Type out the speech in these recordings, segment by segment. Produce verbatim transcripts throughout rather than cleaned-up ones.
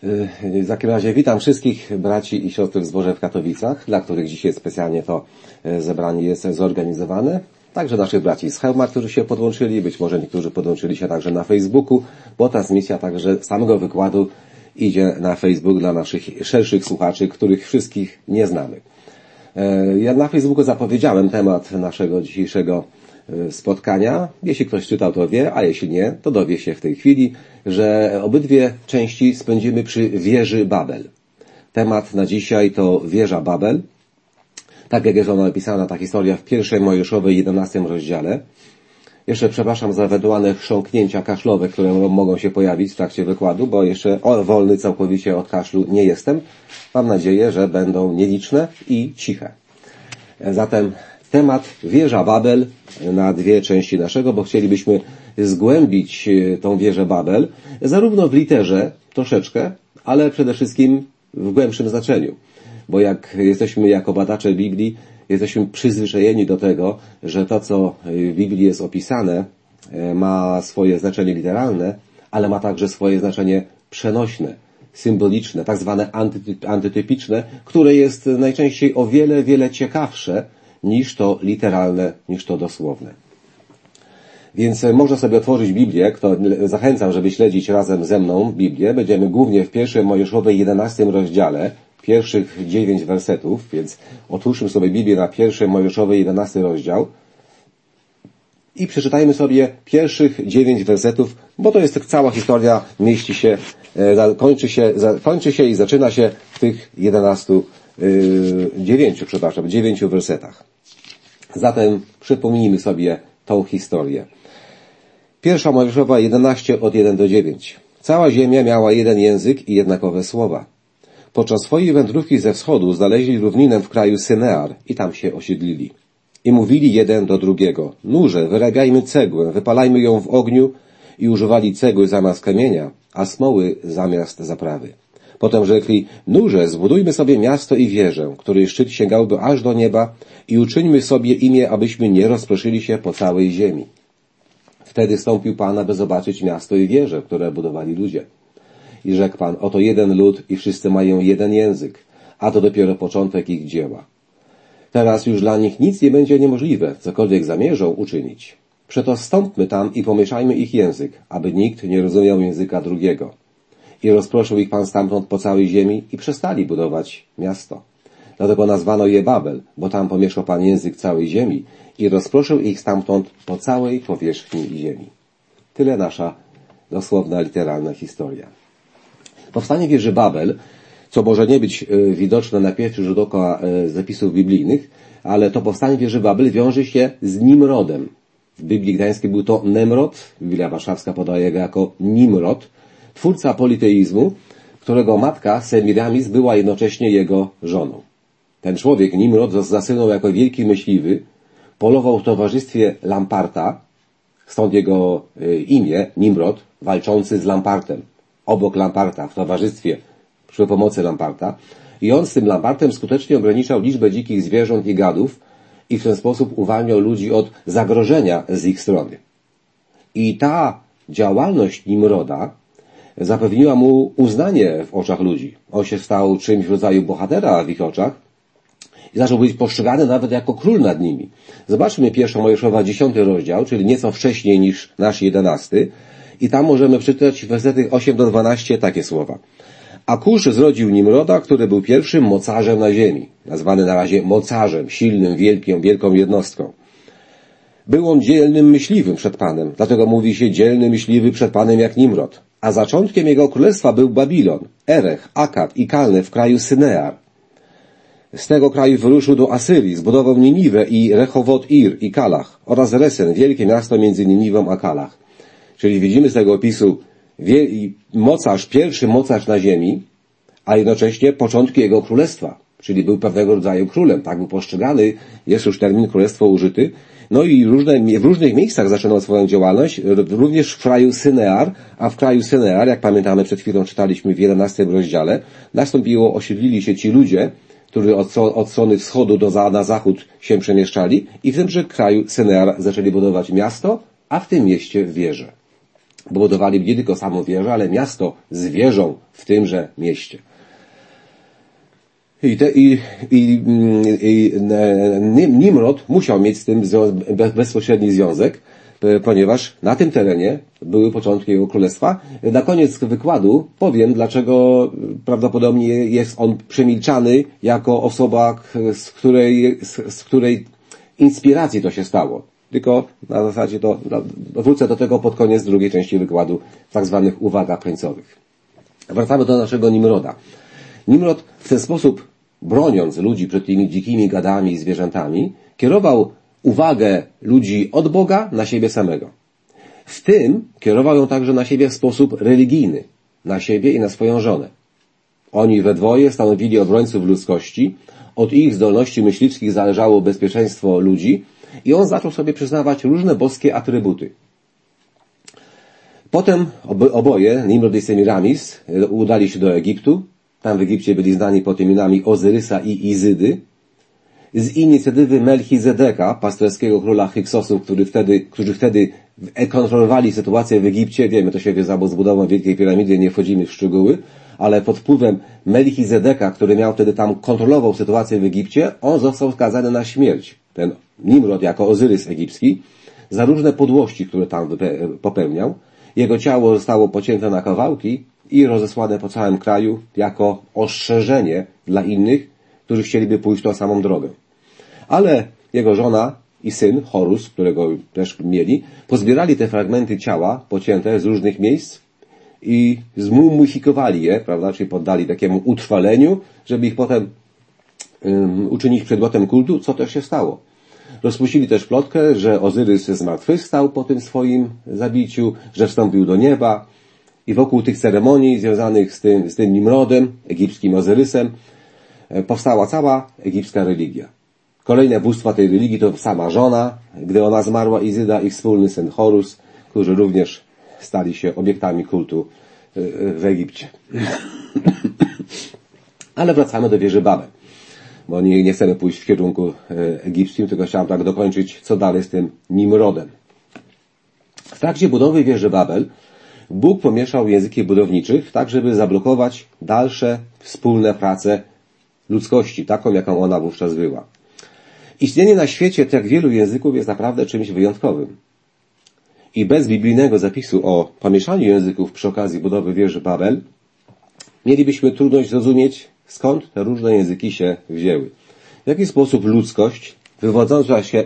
W takim razie witam wszystkich braci i siostry w zborze w Katowicach, dla których dzisiaj specjalnie to zebranie jest zorganizowane. Także naszych braci z Chełma, którzy się podłączyli, być może niektórzy podłączyli się także na Facebooku, bo transmisja także samego wykładu idzie na Facebook dla naszych szerszych słuchaczy, których wszystkich nie znamy. Ja na Facebooku zapowiedziałem temat naszego dzisiejszego spotkania. Jeśli ktoś czytał, to wie, a jeśli nie, to dowie się w tej chwili, że obydwie części spędzimy przy wieży Babel. Temat na dzisiaj to wieża Babel. Tak jak jest ona opisana, ta historia w pierwszej Mojżeszowej jedenastym rozdziale. Jeszcze przepraszam za ewentualne chrząknięcia kaszlowe, które mogą się pojawić w trakcie wykładu, bo jeszcze wolny całkowicie od kaszlu nie jestem. Mam nadzieję, że będą nieliczne i ciche. Zatem temat wieża Babel na dwie części naszego, bo chcielibyśmy zgłębić tą wieżę Babel, zarówno w literze troszeczkę, ale przede wszystkim w głębszym znaczeniu. Bo jak jesteśmy jako badacze Biblii, jesteśmy przyzwyczajeni do tego, że to, co w Biblii jest opisane, ma swoje znaczenie literalne, ale ma także swoje znaczenie przenośne, symboliczne, tak zwane antytypiczne, które jest najczęściej o wiele, wiele ciekawsze niż to literalne, niż to dosłowne. Więc można sobie otworzyć Biblię, kto, zachęcam, żeby śledzić razem ze mną Biblię. Będziemy głównie w pierwszej Mojżeszowej jedenastym rozdziale, pierwszych dziewięć wersetów, więc otwórzmy sobie Biblię na pierwszej Mojżeszowej jedenasty rozdział i przeczytajmy sobie pierwszych dziewięć wersetów, bo to jest tak cała historia, mieści się, kończy się, kończy się i zaczyna się w tych jedenastu, dziewięciu, przepraszam, dziewięciu wersetach. Zatem przypomnijmy sobie tą historię. Pierwsza Mojżeszowa jedenaście od jeden do dziewięć. Cała ziemia miała jeden język i jednakowe słowa. Podczas swojej wędrówki ze wschodu znaleźli równinę w kraju Synear i tam się osiedlili. I mówili jeden do drugiego: nurze, wyrabiajmy cegłę, wypalajmy ją w ogniu, i używali cegły zamiast kamienia, a smoły zamiast zaprawy. Potem rzekli: nurze, zbudujmy sobie miasto i wieżę, której szczyt sięgałby aż do nieba, i uczyńmy sobie imię, abyśmy nie rozproszyli się po całej ziemi. Wtedy stąpił Pan, aby zobaczyć miasto i wieżę, które budowali ludzie. I rzekł Pan: oto jeden lud i wszyscy mają jeden język, a to dopiero początek ich dzieła. Teraz już dla nich nic nie będzie niemożliwe, cokolwiek zamierzą uczynić. Przeto stąpmy tam i pomieszajmy ich język, aby nikt nie rozumiał języka drugiego. I rozproszył ich Pan stamtąd po całej ziemi i przestali budować miasto. Dlatego nazwano je Babel, bo tam pomieszał Pan język całej ziemi i rozproszył ich stamtąd po całej powierzchni ziemi. Tyle nasza dosłowna, literalna historia. Powstanie wieży Babel, co może nie być widoczne na pierwszy rzut oka z zapisów biblijnych, ale to powstanie wieży Babel wiąże się z Nimrodem. W Biblii Gdańskiej był to Nemrod, Biblia Warszawska podaje go jako Nimrod, twórca politeizmu, którego matka Semiramis była jednocześnie jego żoną. Ten człowiek, Nimrod, zasynął jako wielki myśliwy, polował w towarzystwie Lamparta, stąd jego imię, Nimrod, walczący z Lampartem, obok Lamparta, w towarzystwie, przy pomocy Lamparta. I on z tym Lampartem skutecznie ograniczał liczbę dzikich zwierząt i gadów i w ten sposób uwalniał ludzi od zagrożenia z ich strony. I ta działalność Nimroda zapewniła mu uznanie w oczach ludzi. On się stał czymś w rodzaju bohatera w ich oczach i zaczął być postrzegany nawet jako król nad nimi. Zobaczmy pierwsza Mojżeszowa dziesiąty rozdział, czyli nieco wcześniej niż nasz jedenasty, i tam możemy przeczytać w wersetach osiem do dwunastu takie słowa. A Kusz zrodził Nimroda, który był pierwszym mocarzem na ziemi, nazwany na razie mocarzem, silnym, wielkim, wielką jednostką. Był on dzielnym myśliwym przed Panem, dlatego mówi się dzielny myśliwy przed Panem jak Nimrod. A zaczątkiem jego królestwa był Babilon, Erech, Akad i Kalne w kraju Synear. Z tego kraju wyruszył do Asyrii, zbudował Niniwę i Rechowot-Ir i Kalach oraz Resen, wielkie miasto między Niniwą a Kalach. Czyli widzimy z tego opisu mocarz, pierwszy mocarz na ziemi, a jednocześnie początki jego królestwa, czyli był pewnego rodzaju królem, tak był postrzegany, jest już termin królestwo użyty, no i różne, w różnych miejscach zaczynał swoją działalność, również w kraju Synear, a w kraju Synear, jak pamiętamy, przed chwilą czytaliśmy w jedenastym rozdziale, nastąpiło, osiedlili się ci ludzie, którzy od, od strony wschodu do za, na zachód się przemieszczali i w tymże kraju Synear zaczęli budować miasto, a w tym mieście wieżę. bo budowali nie tylko samą wieżę, ale miasto z wieżą w tymże mieście. I, te, i, i, i Nimrod musiał mieć z tym bezpośredni związek, ponieważ na tym terenie były początki jego królestwa. Na koniec wykładu powiem, dlaczego prawdopodobnie jest on przemilczany jako osoba, z której, z, z której inspiracji to się stało. Tylko na zasadzie to wrócę do tego pod koniec drugiej części wykładu w tak zwanych uwagach końcowych. Wracamy do naszego Nimroda. Nimrod w ten sposób, broniąc ludzi przed tymi dzikimi gadami i zwierzętami, kierował uwagę ludzi od Boga na siebie samego. W tym kierował ją także na siebie w sposób religijny, na siebie i na swoją żonę. Oni we dwoje stanowili obrońców ludzkości, od ich zdolności myśliwskich zależało bezpieczeństwo ludzi i on zaczął sobie przyznawać różne boskie atrybuty. Potem oboje, Nimrod i Semiramis, udali się do Egiptu. Tam w Egipcie byli znani pod imionami Ozyrysa i Izydy. Z inicjatywy Melchizedeka, pasterskiego króla Hyksosów, który wtedy, którzy wtedy kontrolowali sytuację w Egipcie, wiemy, to się wiązało z budową Wielkiej Piramidy, nie wchodzimy w szczegóły, ale pod wpływem Melchizedeka, który miał wtedy tam, kontrolował sytuację w Egipcie, on został skazany na śmierć. Ten Nimrod jako Ozyrys egipski, za różne podłości, które tam popełniał. Jego ciało zostało pocięte na kawałki i rozesłane po całym kraju jako ostrzeżenie dla innych, którzy chcieliby pójść tą samą drogę. Ale jego żona i syn, Horus, którego też mieli, pozbierali te fragmenty ciała pocięte z różnych miejsc i zmumifikowali je, prawda, czyli poddali takiemu utrwaleniu, żeby ich potem um, uczynić przedmiotem kultu, co też się stało. Rozpuścili też plotkę, że Ozyrys zmartwychwstał po tym swoim zabiciu, że wstąpił do nieba i wokół tych ceremonii związanych z tym, z tym Nimrodem, egipskim Ozyrysem, powstała cała egipska religia. Kolejne bóstwa tej religii to sama żona, gdy ona zmarła, Izyda, i wspólny syn Horus, którzy również stali się obiektami kultu w Egipcie. Ale wracamy do wieży Babel, bo nie, nie chcemy pójść w kierunku egipskim, tylko chciałem tak dokończyć, co dalej z tym Nimrodem. W trakcie budowy wieży Babel Bóg pomieszał języki budowniczych, tak żeby zablokować dalsze wspólne prace ludzkości, taką jaką ona wówczas była. Istnienie na świecie tak wielu języków jest naprawdę czymś wyjątkowym. I bez biblijnego zapisu o pomieszaniu języków przy okazji budowy wieży Babel mielibyśmy trudność zrozumieć, skąd te różne języki się wzięły. W jaki sposób ludzkość, wywodząca się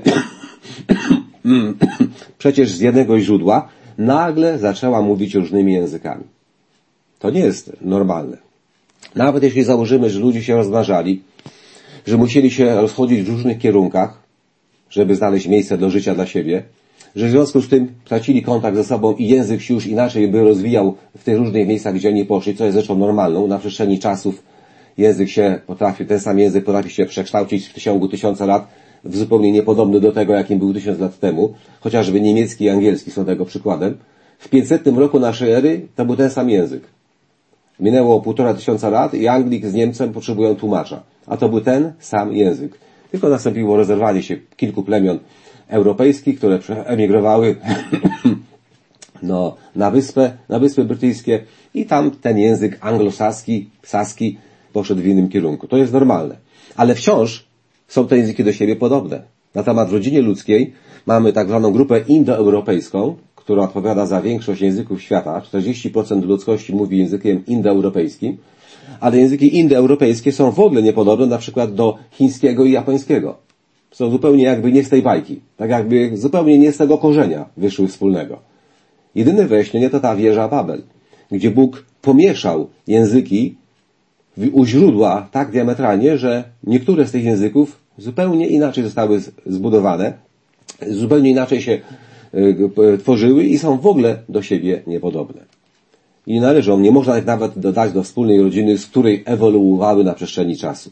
przecież z jednego źródła, nagle zaczęła mówić różnymi językami. To nie jest normalne. Nawet jeśli założymy, że ludzie się rozmnażali, że musieli się rozchodzić w różnych kierunkach, żeby znaleźć miejsce do życia dla siebie, że w związku z tym tracili kontakt ze sobą i język się już inaczej by rozwijał w tych różnych miejscach, gdzie oni poszli, co jest rzeczą normalną. Na przestrzeni czasów język się potrafi, ten sam język potrafi się przekształcić w ciągu tysiąca lat w zupełnie niepodobny do tego, jakim był tysiąc lat temu. Chociażby niemiecki i angielski są tego przykładem. W pięćsetnym roku naszej ery to był ten sam język. Minęło półtora tysiąca lat i Anglik z Niemcem potrzebują tłumacza. A to był ten sam język. Tylko nastąpiło rozerwanie się kilku plemion europejskich, które emigrowały no, na wyspę, na Wyspy Brytyjskie i tam ten język anglosaski, saski poszedł w innym kierunku. To jest normalne. Ale wciąż są te języki do siebie podobne. Na temat rodzinie ludzkiej mamy tak zwaną grupę indoeuropejską, która odpowiada za większość języków świata. czterdzieści procent ludzkości mówi językiem indoeuropejskim, ale języki indoeuropejskie są w ogóle niepodobne na przykład do chińskiego i japońskiego. Są zupełnie jakby nie z tej bajki. Tak jakby zupełnie nie z tego korzenia wyszły wspólnego. Jedyne wyjaśnienie to ta wieża Babel, gdzie Bóg pomieszał języki u źródła tak diametralnie, że niektóre z tych języków zupełnie inaczej zostały zbudowane, zupełnie inaczej się tworzyły i są w ogóle do siebie niepodobne. I nie należą, nie można ich nawet dodać do wspólnej rodziny, z której ewoluowały na przestrzeni czasu.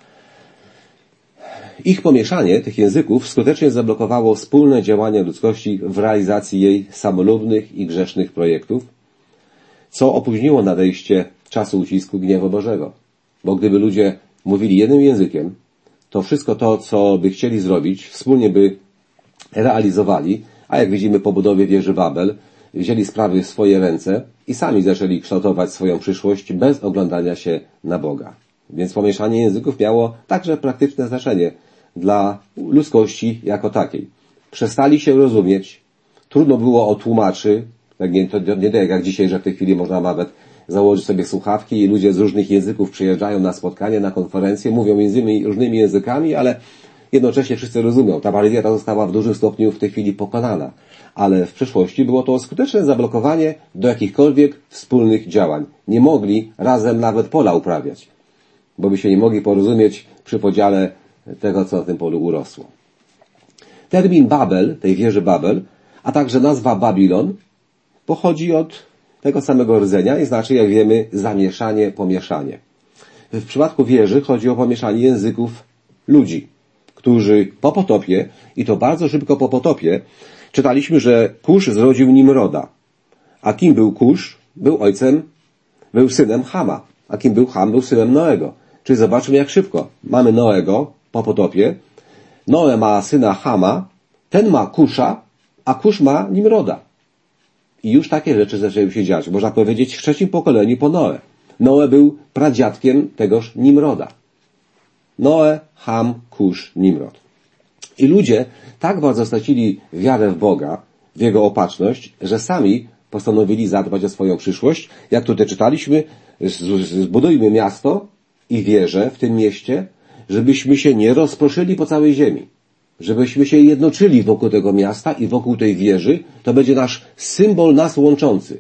Ich pomieszanie tych języków skutecznie zablokowało wspólne działania ludzkości w realizacji jej samolubnych i grzesznych projektów, co opóźniło nadejście czasu ucisku gniewu Bożego. Bo gdyby ludzie mówili jednym językiem, to wszystko to, co by chcieli zrobić, wspólnie by realizowali, a jak widzimy po budowie wieży Babel, wzięli sprawy w swoje ręce i sami zaczęli kształtować swoją przyszłość bez oglądania się na Boga. Więc pomieszanie języków miało także praktyczne znaczenie dla ludzkości jako takiej. Przestali się rozumieć, trudno było o tłumaczy, tak nie, to nie tak jak dzisiaj, że w tej chwili można nawet założyć sobie słuchawki i ludzie z różnych języków przyjeżdżają na spotkanie, na konferencję, mówią między różnymi językami, ale jednocześnie wszyscy rozumią. Ta bariera została w dużym stopniu w tej chwili pokonana. Ale w przeszłości było to skuteczne zablokowanie do jakichkolwiek wspólnych działań. Nie mogli razem nawet pola uprawiać, bo by się nie mogli porozumieć przy podziale tego, co na tym polu urosło. Termin Babel, tej wieży Babel, a także nazwa Babilon pochodzi od tego samego rdzenia i znaczy, jak wiemy, zamieszanie, pomieszanie. W przypadku wieży chodzi o pomieszanie języków ludzi, którzy po potopie, i to bardzo szybko po potopie, czytaliśmy, że Kusz zrodził Nimroda. A kim był Kusz? Był ojcem, był synem Hama. A kim był Ham? Był synem Noego. Czyli zobaczmy, jak szybko. Mamy Noego po potopie, Noe ma syna Hama, ten ma Kusza, a Kusz ma Nimroda. I już takie rzeczy zaczęły się dziać. Można powiedzieć w trzecim pokoleniu po Noe. Noe był pradziadkiem tegoż Nimroda. Noe, Ham, Kusz, Nimrod. I ludzie tak bardzo stracili wiarę w Boga, w Jego opatrzność, że sami postanowili zadbać o swoją przyszłość. Jak tutaj czytaliśmy, zbudujmy miasto i wieżę w tym mieście, żebyśmy się nie rozproszyli po całej ziemi. Żebyśmy się jednoczyli wokół tego miasta i wokół tej wieży. To będzie nasz symbol nas łączący.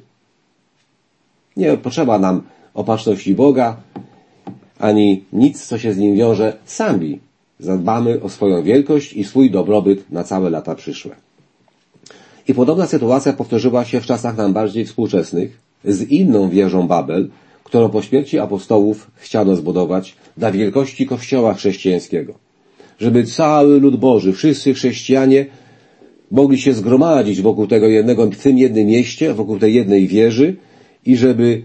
Nie potrzeba nam opatrzności Boga, ani nic, co się z nim wiąże. Sami zadbamy o swoją wielkość i swój dobrobyt na całe lata przyszłe. I podobna sytuacja powtórzyła się w czasach nam bardziej współczesnych z inną wieżą Babel, którą po śmierci apostołów chciano zbudować dla wielkości Kościoła chrześcijańskiego. Żeby cały lud Boży, wszyscy chrześcijanie mogli się zgromadzić wokół tego jednego, w tym jednym mieście, wokół tej jednej wieży i żeby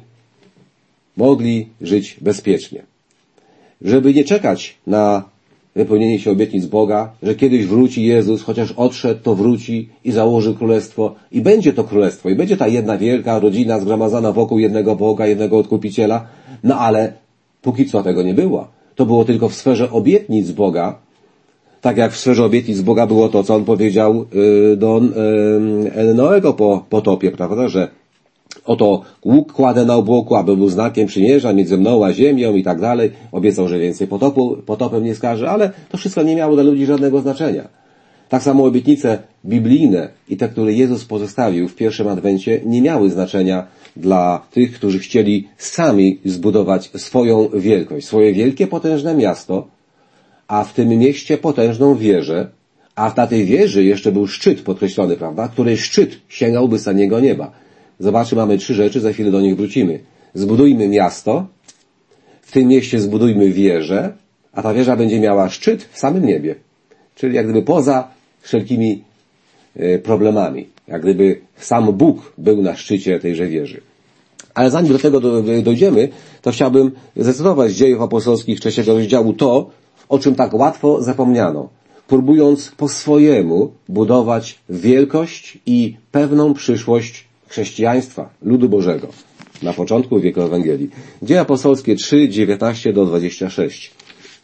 mogli żyć bezpiecznie. Żeby nie czekać na wypełnienie się obietnic Boga, że kiedyś wróci Jezus, chociaż odszedł, to wróci i założy królestwo i będzie to królestwo i będzie ta jedna wielka rodzina zgromadzona wokół jednego Boga, jednego Odkupiciela, no ale póki co tego nie było. To było tylko w sferze obietnic Boga, tak jak w sferze obietnic Boga było to, co On powiedział do Noego po potopie, prawda, że oto łuk kładę na obłoku, aby był znakiem przymierza między mną a ziemią i tak dalej. Obiecał, że więcej potopu, potopem nie skaże, ale to wszystko nie miało dla ludzi żadnego znaczenia. Tak samo obietnice biblijne i te, które Jezus pozostawił w pierwszym Adwencie, nie miały znaczenia dla tych, którzy chcieli sami zbudować swoją wielkość, swoje wielkie, potężne miasto, a w tym mieście potężną wieżę, a na tej wieży jeszcze był szczyt podkreślony, prawda, której szczyt sięgałby samego nieba. Zobaczcie, mamy trzy rzeczy, za chwilę do nich wrócimy. Zbudujmy miasto, w tym mieście zbudujmy wieżę, a ta wieża będzie miała szczyt w samym niebie. Czyli jak gdyby poza wszelkimi problemami. Jak gdyby sam Bóg był na szczycie tejże wieży. Ale zanim do tego dojdziemy, to chciałbym zacytować z Dziejów Apostolskich trzeciego rozdziału to, o czym tak łatwo zapomniano, próbując po swojemu budować wielkość i pewną przyszłość chrześcijaństwa, ludu Bożego, na początku wieku Ewangelii. Dzieje apostolskie trzy, dziewiętnaście do dwudziestego szóstego.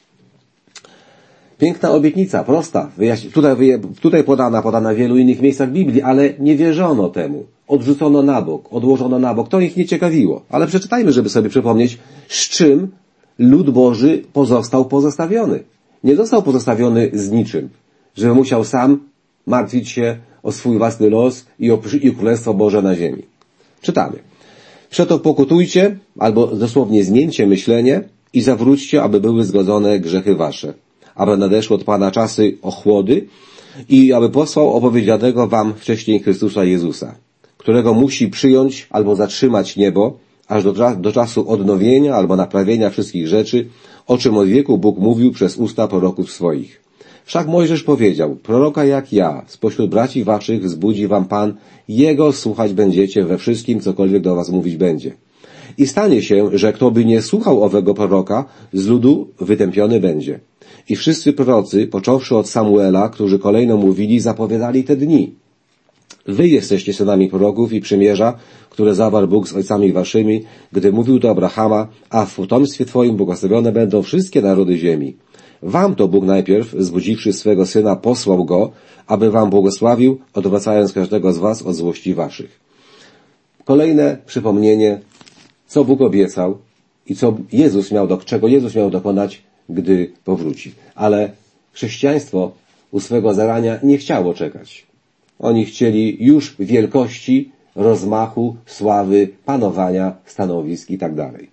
Piękna obietnica, prosta, tutaj, tutaj podana, podana w wielu innych miejscach Biblii, ale nie wierzono temu. Odrzucono na bok, odłożono na bok. To ich nie ciekawiło. Ale przeczytajmy, żeby sobie przypomnieć, z czym lud Boży pozostał pozostawiony. Nie został pozostawiony z niczym, żeby musiał sam martwić się o swój własny los i o, i o Królestwo Boże na ziemi. Czytamy. Przeto pokutujcie, albo dosłownie zmieńcie myślenie i zawróćcie, aby były zgodzone grzechy wasze, aby nadeszły od Pana czasy ochłody i aby posłał opowiedzianego wam wcześniej Chrystusa Jezusa, którego musi przyjąć albo zatrzymać niebo, aż do, do czasu odnowienia albo naprawienia wszystkich rzeczy, o czym od wieku Bóg mówił przez usta proroków swoich. Wszak Mojżesz powiedział, proroka jak ja, spośród braci waszych wzbudzi wam Pan, Jego słuchać będziecie we wszystkim, cokolwiek do was mówić będzie. I stanie się, że kto by nie słuchał owego proroka, z ludu wytępiony będzie. I wszyscy prorocy, począwszy od Samuela, którzy kolejno mówili, zapowiadali te dni. Wy jesteście synami proroków i przymierza, które zawarł Bóg z ojcami waszymi, gdy mówił do Abrahama, a w potomstwie twoim błogosławione będą wszystkie narody ziemi. Wam to Bóg najpierw, zbudziwszy swego Syna, posłał Go, aby wam błogosławił, odwracając każdego z was od złości waszych. Kolejne przypomnienie, co Bóg obiecał i co Jezus miał do, czego Jezus miał dokonać, gdy powróci. Ale chrześcijaństwo u swego zarania nie chciało czekać. Oni chcieli już wielkości, rozmachu, sławy, panowania, stanowisk i tak dalej.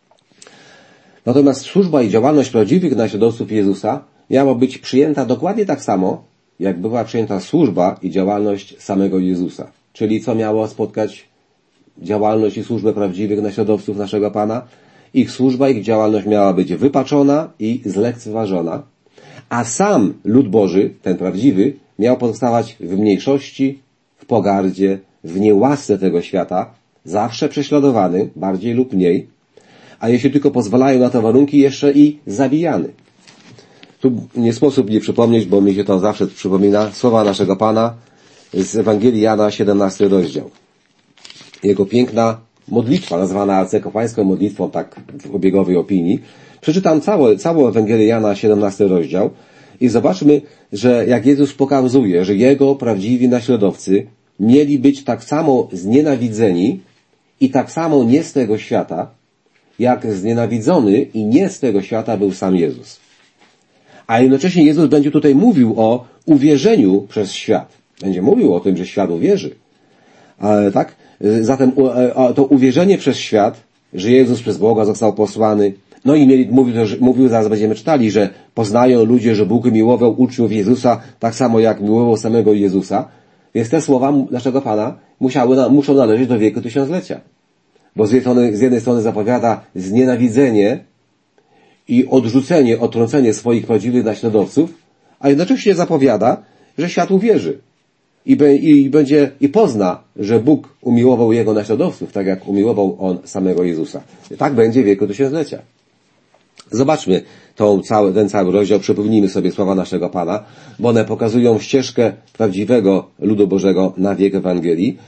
Natomiast służba i działalność prawdziwych naśladowców Jezusa miała być przyjęta dokładnie tak samo, jak była przyjęta służba i działalność samego Jezusa. Czyli co miało spotkać działalność i służbę prawdziwych naśladowców naszego Pana? Ich służba, ich działalność miała być wypaczona i zlekceważona, a sam lud Boży, ten prawdziwy, miał pozostawać w mniejszości, w pogardzie, w niełasce tego świata, zawsze prześladowany, bardziej lub mniej, a jeśli tylko pozwalają na to warunki, jeszcze i zabijany. Tu nie sposób nie przypomnieć, bo mi się to zawsze przypomina, słowa naszego Pana z Ewangelii Jana, siedemnasty rozdział. Jego piękna modlitwa, nazwana arcykapłańską modlitwą, tak w obiegowej opinii. Przeczytam całe, całą Ewangelię Jana, siedemnasty rozdział i zobaczmy, że jak Jezus pokazuje, że Jego prawdziwi naśladowcy mieli być tak samo znienawidzeni i tak samo nie z tego świata, jak znienawidzony i nie z tego świata był sam Jezus. A jednocześnie Jezus będzie tutaj mówił o uwierzeniu przez świat. Będzie mówił o tym, że świat uwierzy. Ale tak? Zatem to uwierzenie przez świat, że Jezus przez Boga został posłany, no i mieli, mówił, mówił, zaraz będziemy czytali, że poznają ludzie, że Bóg miłował uczniów Jezusa tak samo jak miłował samego Jezusa, więc te słowa naszego Pana musiały, muszą należeć do wieku tysiąclecia. Bo z jednej strony, z jednej strony zapowiada znienawidzenie i odrzucenie, odtrącenie swoich prawdziwych naśladowców, a jednocześnie zapowiada, że świat uwierzy. I, be, i będzie, i pozna, że Bóg umiłował Jego naśladowców, tak jak umiłował On samego Jezusa. I tak będzie w wieku tysiąclecia. Zobaczmy tą cały, ten cały rozdział, przypomnijmy sobie słowa naszego Pana, bo one pokazują ścieżkę prawdziwego ludu Bożego na wiek Ewangelii,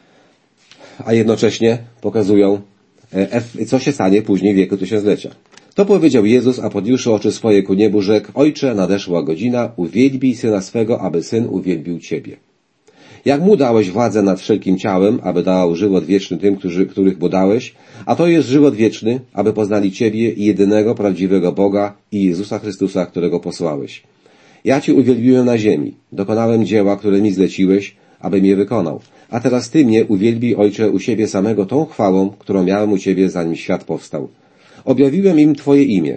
a jednocześnie pokazują, co się stanie później w wieku tysiąclecia. To powiedział Jezus, a podniósłszy oczy swoje ku niebu, rzekł: Ojcze, nadeszła godzina, uwielbij Syna swego, aby Syn uwielbił Ciebie. Jak Mu dałeś władzę nad wszelkim ciałem, aby dał żywot wieczny tym, którzy, których Mu dałeś, a to jest żywot wieczny, aby poznali Ciebie, jedynego prawdziwego Boga i Jezusa Chrystusa, którego posłałeś. Ja Cię uwielbiłem na ziemi, dokonałem dzieła, które mi zleciłeś, abym je wykonał. A teraz Ty mnie uwielbij, Ojcze, u siebie samego tą chwałą, którą miałem u Ciebie, zanim świat powstał. Objawiłem im Twoje imię.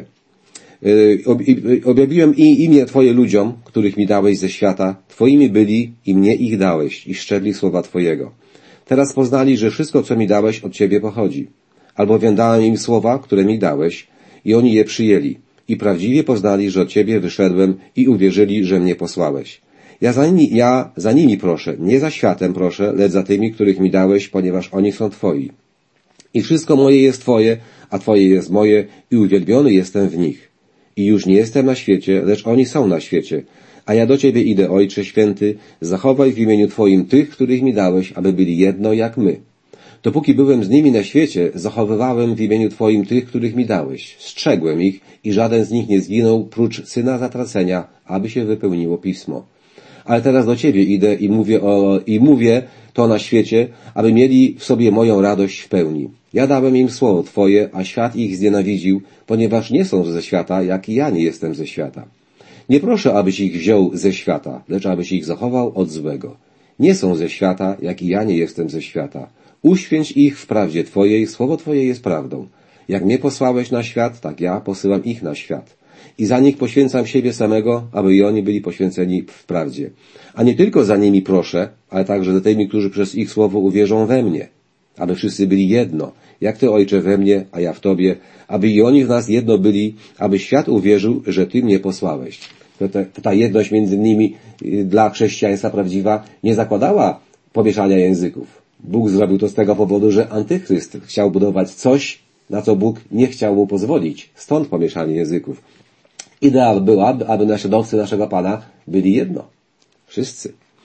Objawiłem i imię Twoje ludziom, których mi dałeś ze świata. Twoimi byli i mnie ich dałeś i szczerli słowa Twojego. Teraz poznali, że wszystko, co mi dałeś, od Ciebie pochodzi. Albowiem dałem im słowa, które mi dałeś i oni je przyjęli. I prawdziwie poznali, że od Ciebie wyszedłem i uwierzyli, że mnie posłałeś. Ja za, nimi, ja za nimi proszę, nie za światem proszę, lecz za tymi, których mi dałeś, ponieważ oni są Twoi. I wszystko moje jest Twoje, a Twoje jest moje i uwielbiony jestem w nich. I już nie jestem na świecie, lecz oni są na świecie. A ja do Ciebie idę, Ojcze Święty, zachowaj w imieniu Twoim tych, których mi dałeś, aby byli jedno jak my. Dopóki byłem z nimi na świecie, zachowywałem w imieniu Twoim tych, których mi dałeś. Strzegłem ich i żaden z nich nie zginął, prócz syna zatracenia, aby się wypełniło Pismo. Ale teraz do Ciebie idę i mówię, o, i mówię to na świecie, aby mieli w sobie moją radość w pełni. Ja dałem im słowo Twoje, a świat ich znienawidził, ponieważ nie są ze świata, jak i ja nie jestem ze świata. Nie proszę, abyś ich wziął ze świata, lecz abyś ich zachował od złego. Nie są ze świata, jak i ja nie jestem ze świata. Uświęć ich w prawdzie Twojej, słowo Twoje jest prawdą. Jak mnie posłałeś na świat, tak ja posyłam ich na świat. I za nich poświęcam siebie samego, aby i oni byli poświęceni w prawdzie. A nie tylko za nimi proszę, ale także za tymi, którzy przez ich słowo uwierzą we mnie. Aby wszyscy byli jedno, jak Ty, Ojcze, we mnie, a ja w Tobie, aby i oni w nas jedno byli, aby świat uwierzył, że Ty mnie posłałeś. To ta, ta jedność między nimi dla chrześcijaństwa prawdziwa nie zakładała pomieszania języków. Bóg zrobił to z tego powodu, że Antychryst chciał budować coś, na co Bóg nie chciał mu pozwolić. Stąd pomieszanie języków. Idea była, aby naśladowcy naszego Pana byli jedno. Wszyscy.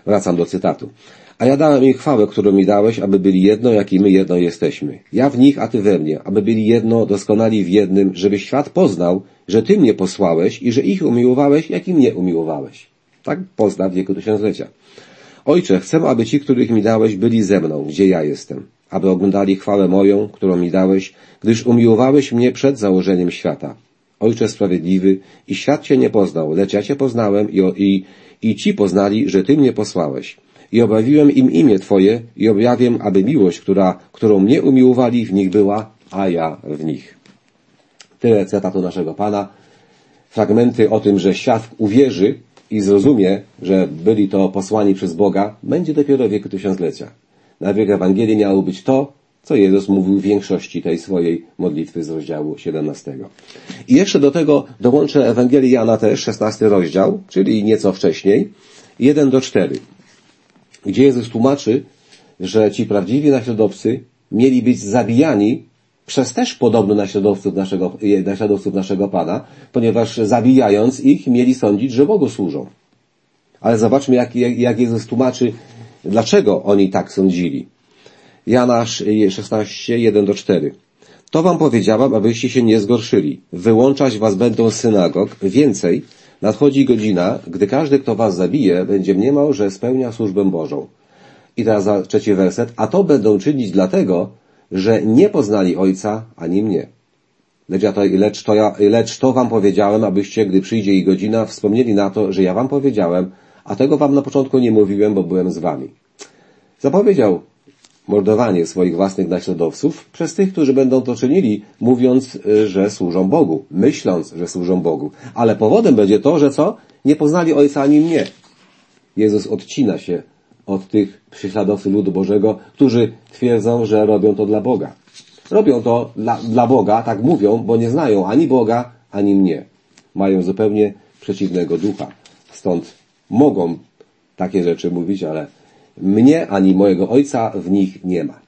Wracam do cytatu. A ja dałem im chwałę, którą mi dałeś, aby byli jedno, jak i my jedno jesteśmy. Ja w nich, a Ty we mnie, aby byli jedno, doskonali w jednym, żeby świat poznał, że Ty mnie posłałeś i że ich umiłowałeś, jak i mnie umiłowałeś. Tak pozna w wieku tysiąclecia. Ojcze, chcę, aby ci, których mi dałeś, byli ze mną, gdzie ja jestem, aby oglądali chwałę moją, którą mi dałeś, gdyż umiłowałeś mnie przed założeniem świata. Ojcze sprawiedliwy, i świat Cię nie poznał, lecz ja Cię poznałem i, i, i ci poznali, że Ty mnie posłałeś. I objawiłem im imię Twoje i objawię, aby miłość, która, którą mnie umiłowali, w nich była, a ja w nich. Tyle cytatu naszego Pana. Fragmenty o tym, że świat uwierzy i zrozumie, że byli to posłani przez Boga, będzie dopiero w wieku tysiąclecia. Na wiek Ewangelii miało być to, co Jezus mówił w większości tej swojej modlitwy z rozdziału siedemnastego. I jeszcze do tego dołączę Ewangelię Jana też, szesnasty rozdział, czyli nieco wcześniej, jeden do czterech, gdzie Jezus tłumaczy, że ci prawdziwi naśladowcy mieli być zabijani przez też podobno naśladowców naszego, naśladowców naszego Pana, ponieważ zabijając ich mieli sądzić, że Bogu służą. Ale zobaczmy, jak, jak Jezus tłumaczy, dlaczego oni tak sądzili. Jana szesnaście, jeden do czterech. To wam powiedziałam, abyście się nie zgorszyli. Wyłączać was będą z synagog. Więcej, nadchodzi godzina, gdy każdy, kto was zabije, będzie mniemał, że spełnia służbę Bożą. I teraz za trzeci werset. A to będą czynić dlatego, że nie poznali Ojca ani mnie. Lecz, ja to, lecz, to ja, lecz to wam powiedziałem, abyście, gdy przyjdzie ich godzina, wspomnieli na to, że ja wam powiedziałem, a tego wam na początku nie mówiłem, bo byłem z wami. Zapowiedział mordowanie swoich własnych naśladowców przez tych, którzy będą to czynili, mówiąc, że służą Bogu, myśląc, że służą Bogu. Ale powodem będzie to, że co? Nie poznali Ojca ani mnie. Jezus odcina się od tych prześladowców ludu Bożego, którzy twierdzą, że robią to dla Boga. Robią to dla, dla Boga, tak mówią, bo nie znają ani Boga, ani mnie. Mają zupełnie przeciwnego ducha. Stąd mogą takie rzeczy mówić, ale mnie ani mojego Ojca w nich nie ma.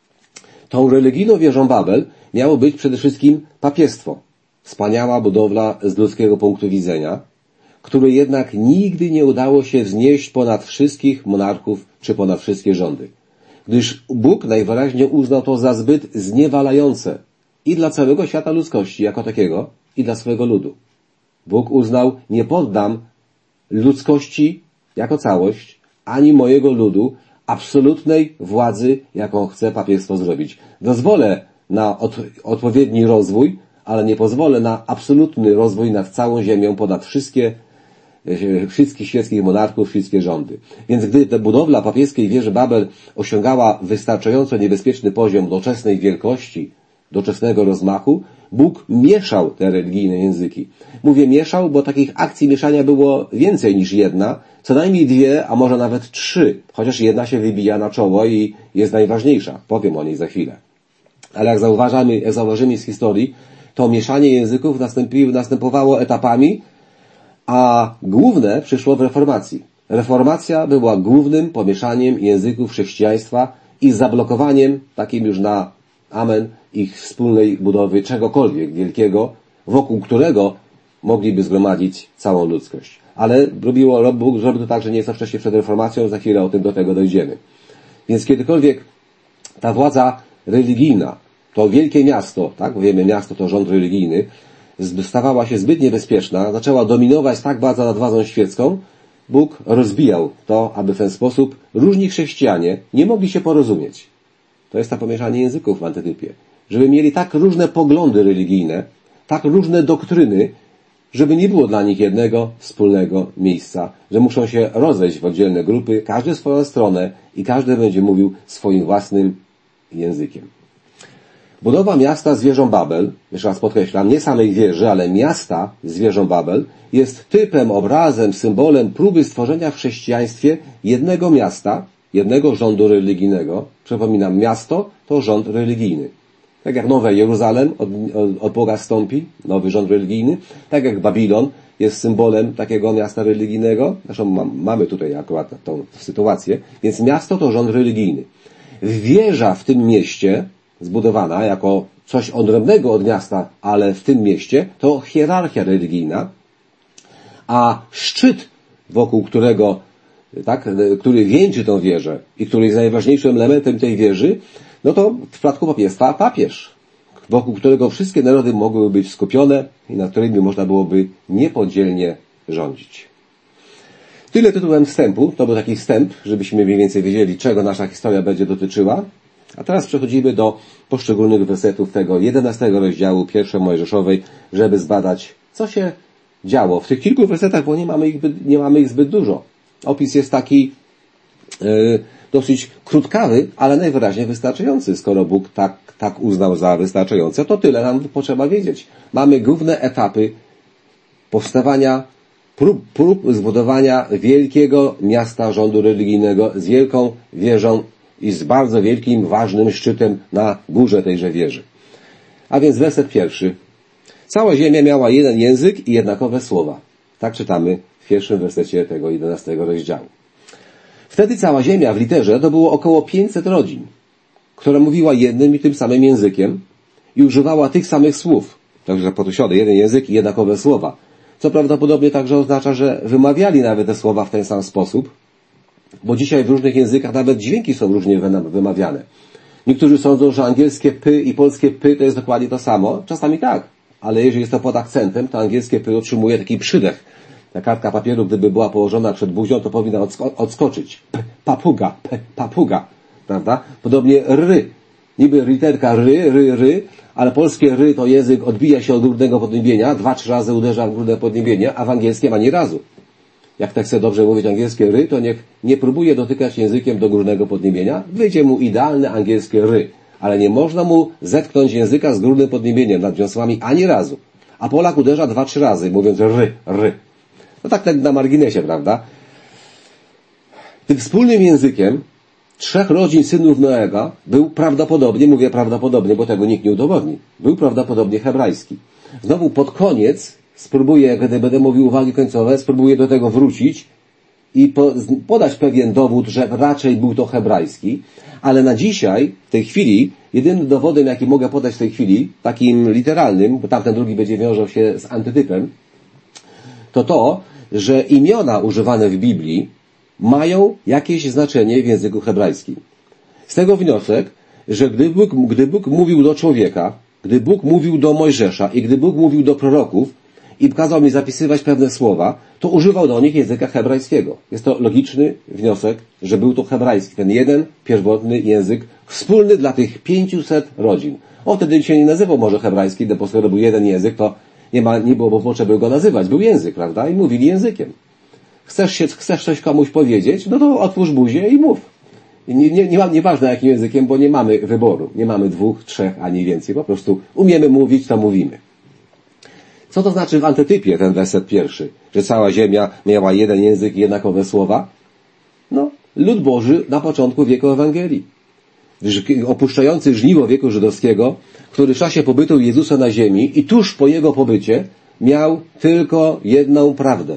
Tą religijną wieżą Babel miało być przede wszystkim papiestwo. Wspaniała budowla z ludzkiego punktu widzenia, której jednak nigdy nie udało się wznieść ponad wszystkich monarchów czy ponad wszystkie rządy. Gdyż Bóg najwyraźniej uznał to za zbyt zniewalające i dla całego świata ludzkości jako takiego, i dla swojego ludu. Bóg uznał, nie poddam ludzkości jako całość, ani mojego ludu absolutnej władzy, jaką chce papiestwo zrobić. Dozwolę na od, odpowiedni rozwój, ale nie pozwolę na absolutny rozwój nad całą ziemią, ponad wszystkie, wszystkich świeckich monarchów, wszystkie rządy. Więc gdy ta budowla papieskiej wieży Babel osiągała wystarczająco niebezpieczny poziom doczesnej wielkości, doczesnego rozmachu, Bóg mieszał te religijne języki. Mówię mieszał, bo takich akcji mieszania było więcej niż jedna, co najmniej dwie, a może nawet trzy, chociaż jedna się wybija na czoło i jest najważniejsza. Powiem o niej za chwilę. Ale jak zauważamy, jak zauważymy z historii, to mieszanie języków następowało etapami, a główne przyszło w reformacji. Reformacja była głównym pomieszaniem języków chrześcijaństwa i zablokowaniem, takim już na amen, ich wspólnej budowy czegokolwiek wielkiego, wokół którego mogliby zgromadzić całą ludzkość. Ale robiło, Bóg zrobił to tak, że nieco wcześniej przed reformacją, za chwilę o tym do tego dojdziemy. Więc kiedykolwiek ta władza religijna, to wielkie miasto, tak, bo wiemy, miasto to rząd religijny, stawała się zbyt niebezpieczna, zaczęła dominować tak bardzo nad władzą świecką, Bóg rozbijał to, aby w ten sposób różni chrześcijanie nie mogli się porozumieć. To jest to pomieszanie języków w antytypie. Żeby mieli tak różne poglądy religijne, tak różne doktryny, żeby nie było dla nich jednego wspólnego miejsca, że muszą się rozejść w oddzielne grupy, każdy swoją stronę i każdy będzie mówił swoim własnym językiem. Budowa miasta z wieżą Babel, jeszcze raz podkreślam, nie samej wieży, ale miasta z wieżą Babel, jest typem, obrazem, symbolem próby stworzenia w chrześcijaństwie jednego miasta, jednego rządu religijnego. Przypominam, miasto to rząd religijny. Tak jak Nowe Jeruzalem od, od, od Boga stąpi, nowy rząd religijny, tak jak Babilon jest symbolem takiego miasta religijnego, zresztą mam, mamy tutaj akurat tą sytuację, więc miasto to rząd religijny. Wieża w tym mieście, zbudowana jako coś odrębnego od miasta, ale w tym mieście, to hierarchia religijna, a szczyt, wokół którego tak, który wieńczy tą wierzę i który jest najważniejszym elementem tej wierzy, no to w przypadku papiestwa papież, wokół którego wszystkie narody mogłyby być skupione i nad którymi można byłoby niepodzielnie rządzić. Tyle tytułem wstępu, to był taki wstęp, żebyśmy mniej więcej wiedzieli, czego nasza historia będzie dotyczyła. A teraz przechodzimy do poszczególnych wersetów tego jedenastego rozdziału pierwszej Mojżeszowej, żeby zbadać, co się działo w tych kilku wersetach, bo nie mamy ich, nie mamy ich zbyt dużo. Opis jest taki yy, dosyć krótkawy, ale najwyraźniej wystarczający. Skoro Bóg tak, tak uznał za wystarczające, to tyle nam potrzeba wiedzieć. Mamy główne etapy powstawania, prób, prób zbudowania wielkiego miasta rządu religijnego z wielką wieżą i z bardzo wielkim, ważnym szczytem na górze tejże wieży. A więc werset pierwszy. Cała ziemia miała jeden język i jednakowe słowa. Tak czytamy w pierwszym wersecie tego jedenastego rozdziału. Wtedy cała ziemia w literze to było około pięćset rodzin, która mówiła jednym i tym samym językiem i używała tych samych słów. Także podkreślone, jeden język i jednakowe słowa. Co prawdopodobnie także oznacza, że wymawiali nawet te słowa w ten sam sposób, bo dzisiaj w różnych językach nawet dźwięki są różnie wymawiane. Niektórzy sądzą, że angielskie py i polskie py to jest dokładnie to samo. Czasami tak, ale jeżeli jest to pod akcentem, to angielskie py otrzymuje taki przydech. Ta kartka papieru, gdyby była położona przed buzią, to powinna odsko- odskoczyć. P, papuga, p, papuga, prawda? Podobnie ry. Niby literka ry, ry, ry, ale polskie ry to język odbija się od górnego podniebienia, dwa, trzy razy uderza w górne podniebienie, a w angielskim ani razu. Jak tak chce dobrze mówić angielskie ry, to niech nie próbuje dotykać językiem do górnego podniebienia. Wyjdzie mu idealne angielskie ry, ale nie można mu zetknąć języka z górnym podniebieniem nad wiązłami ani razu. A Polak uderza dwa, trzy razy, mówiąc ry, ry. No tak, tak na marginesie, prawda? Tym wspólnym językiem trzech rodzin synów Noego był prawdopodobnie, mówię prawdopodobnie, bo tego nikt nie udowodni, był prawdopodobnie hebrajski. Znowu pod koniec spróbuję, kiedy będę mówił uwagi końcowe, spróbuję do tego wrócić i po, podać pewien dowód, że raczej był to hebrajski, ale na dzisiaj, w tej chwili, jedynym dowodem, jaki mogę podać w tej chwili, takim literalnym, bo tamten drugi będzie wiązał się z antytypem, to to, że imiona używane w Biblii mają jakieś znaczenie w języku hebrajskim. Z tego wniosek, że gdy Bóg, gdy Bóg mówił do człowieka, gdy Bóg mówił do Mojżesza i gdy Bóg mówił do proroków i kazał mi zapisywać pewne słowa, to używał do nich języka hebrajskiego. Jest to logiczny wniosek, że był to hebrajski, ten jeden pierwotny język wspólny dla tych pięciuset rodzin. On wtedy się nie nazywał może hebrajski, gdy po prostu był jeden język, to nie ma, nie było potrzeby go nazywać. Był język, prawda? I mówili językiem. Chcesz się, chcesz coś komuś powiedzieć? No to otwórz buzię i mów. Nie, nie, nie, nieważne jakim językiem, bo nie mamy wyboru. Nie mamy dwóch, trzech, ani więcej. Po prostu umiemy mówić, to mówimy. Co to znaczy w antytypie ten werset pierwszy? Że cała ziemia miała jeden język i jednakowe słowa? No, lud Boży na początku wieku Ewangelii. Opuszczający żniwo wieku żydowskiego, który w czasie pobytu Jezusa na ziemi i tuż po Jego pobycie miał tylko jedną prawdę.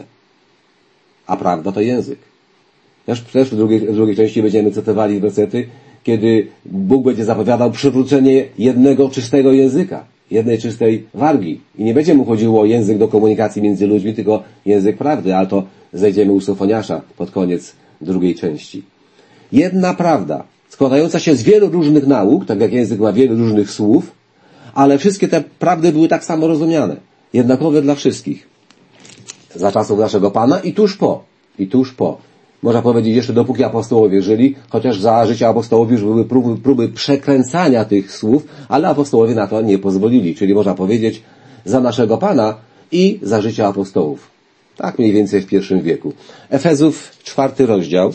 A prawda to język. Też, też w, drugiej, w drugiej części będziemy cytowali wersety, kiedy Bóg będzie zapowiadał przywrócenie jednego czystego języka, jednej czystej wargi. I nie będzie mu chodziło o język do komunikacji między ludźmi, tylko język prawdy, ale to znajdziemy u Sofoniasza pod koniec drugiej części. Jedna prawda, składająca się z wielu różnych nauk, tak jak język ma wielu różnych słów, ale wszystkie te prawdy były tak samo rozumiane. Jednakowe dla wszystkich. Za czasów naszego Pana i tuż po. I tuż po. Można powiedzieć jeszcze dopóki apostołowie żyli, chociaż za życia apostołów już były próby, próby przekręcania tych słów, ale apostołowie na to nie pozwolili. Czyli można powiedzieć za naszego Pana i za życia apostołów. Tak mniej więcej w pierwszym wieku. Efezów, czwarty rozdział.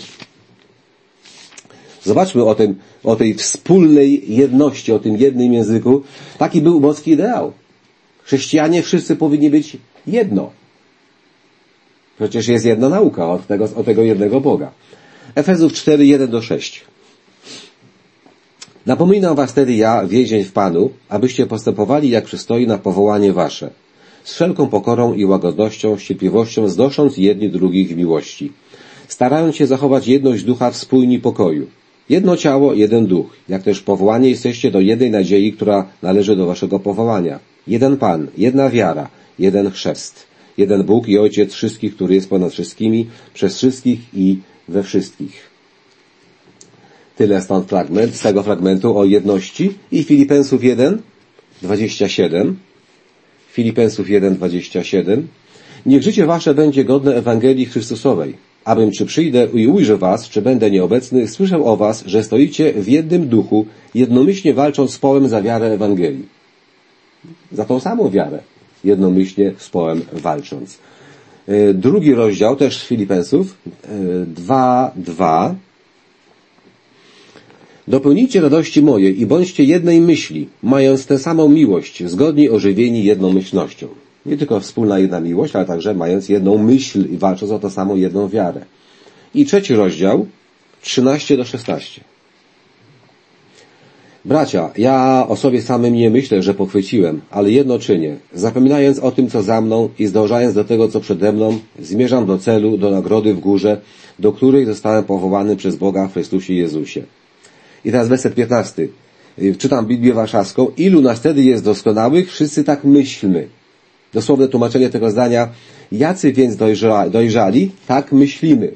Zobaczmy o tym, o tej wspólnej jedności, o tym jednym języku. Taki był boski ideał. Chrześcijanie wszyscy powinni być jedno. Przecież jest jedna nauka od tego, od tego jednego Boga. Efezów cztery, jeden do sześciu. Napominam was tedy ja, więzień w Panu, abyście postępowali jak przystoi na powołanie wasze, z wszelką pokorą i łagodnością, z cierpliwością, znosząc jedni drugich w miłości, starając się zachować jedność ducha w spójni pokoju. Jedno ciało, jeden duch, jak też powołani jesteście do jednej nadziei, która należy do waszego powołania. Jeden Pan, jedna wiara, jeden chrzest. Jeden Bóg i Ojciec wszystkich, który jest ponad wszystkimi, przez wszystkich i we wszystkich. Tyle stąd fragment, z tego fragmentu o jedności. I Filipensów jeden, dwadzieścia siedem. Filipensów jeden, dwadzieścia siedem. Niech życie wasze będzie godne Ewangelii Chrystusowej, abym czy przyjdę i ujrzę was, czy będę nieobecny, słyszę o was, że stoicie w jednym duchu, jednomyślnie walcząc z połem za wiarę Ewangelii. Za tą samą wiarę, jednomyślnie z połem walcząc. Drugi rozdział, też Filipensów, dwa, dwa. Dopełnijcie radości mojej i bądźcie jednej myśli, mając tę samą miłość, zgodni ożywieni jednomyślnością. Nie tylko wspólna jedna miłość, ale także mając jedną myśl i walcząc o tę samą jedną wiarę. I trzeci rozdział, trzynaście do szesnastu. Bracia, ja o sobie samym nie myślę, że pochwyciłem, ale jedno czynię. Zapominając o tym, co za mną i zdążając do tego, co przede mną, zmierzam do celu, do nagrody w górze, do której zostałem powołany przez Boga w Chrystusie Jezusie. I teraz werset piętnasty. Czytam Biblię Warszawską. Ilu nas wtedy jest doskonałych? Wszyscy tak myślmy. Dosłowne tłumaczenie tego zdania. Jacy więc dojrza, dojrzali? Tak myślimy.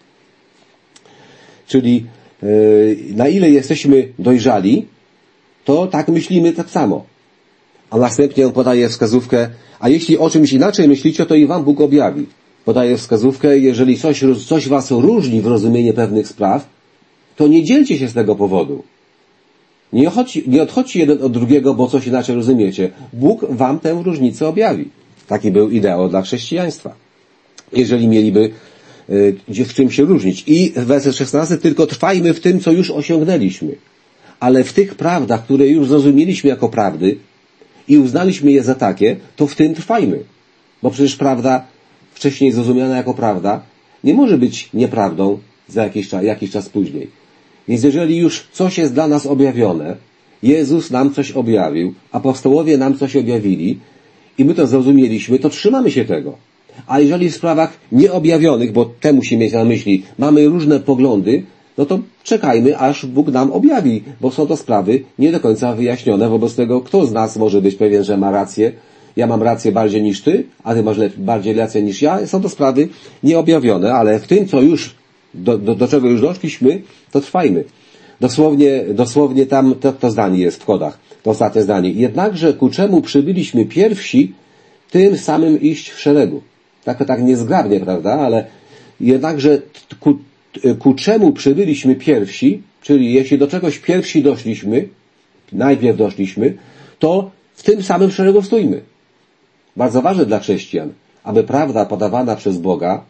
Czyli yy, na ile jesteśmy dojrzali, to tak myślimy tak samo. A następnie on podaje wskazówkę, a jeśli o czymś inaczej myślicie, to i wam Bóg objawi. Podaje wskazówkę, jeżeli coś, coś was różni w rozumieniu pewnych spraw, to nie dzielcie się z tego powodu. Nie odchodźcie, nie odchodźcie jeden od drugiego, bo coś inaczej rozumiecie. Bóg wam tę różnicę objawi. Taki był ideał dla chrześcijaństwa. Jeżeli mieliby y, w czym się różnić. I werset szesnasty, tylko trwajmy w tym, co już osiągnęliśmy. Ale w tych prawdach, które już zrozumieliśmy jako prawdy i uznaliśmy je za takie, to w tym trwajmy. Bo przecież prawda, wcześniej zrozumiana jako prawda, nie może być nieprawdą za jakiś czas, jakiś czas później. Więc jeżeli już coś jest dla nas objawione, Jezus nam coś objawił, apostołowie nam coś objawili i my to zrozumieliśmy, to trzymamy się tego. A jeżeli w sprawach nieobjawionych, bo te musimy mieć na myśli, mamy różne poglądy, no to czekajmy, aż Bóg nam objawi, bo są to sprawy nie do końca wyjaśnione. Wobec tego, kto z nas może być pewien, że ma rację? Ja mam rację bardziej niż ty, a ty masz bardziej rację niż ja. Są to sprawy nieobjawione, ale w tym, co już Do, do, do czego już doszliśmy, to trwajmy. Dosłownie, dosłownie tam to, to zdanie jest w kodach. To ostatnie zdanie. Jednakże ku czemu przybyliśmy pierwsi, tym samym iść w szeregu. Tak, tak niezgrabnie, prawda? Ale jednakże ku, ku czemu przybyliśmy pierwsi, czyli jeśli do czegoś pierwsi doszliśmy, najpierw doszliśmy, to w tym samym szeregu stójmy. Bardzo ważne dla chrześcijan, aby prawda podawana przez Boga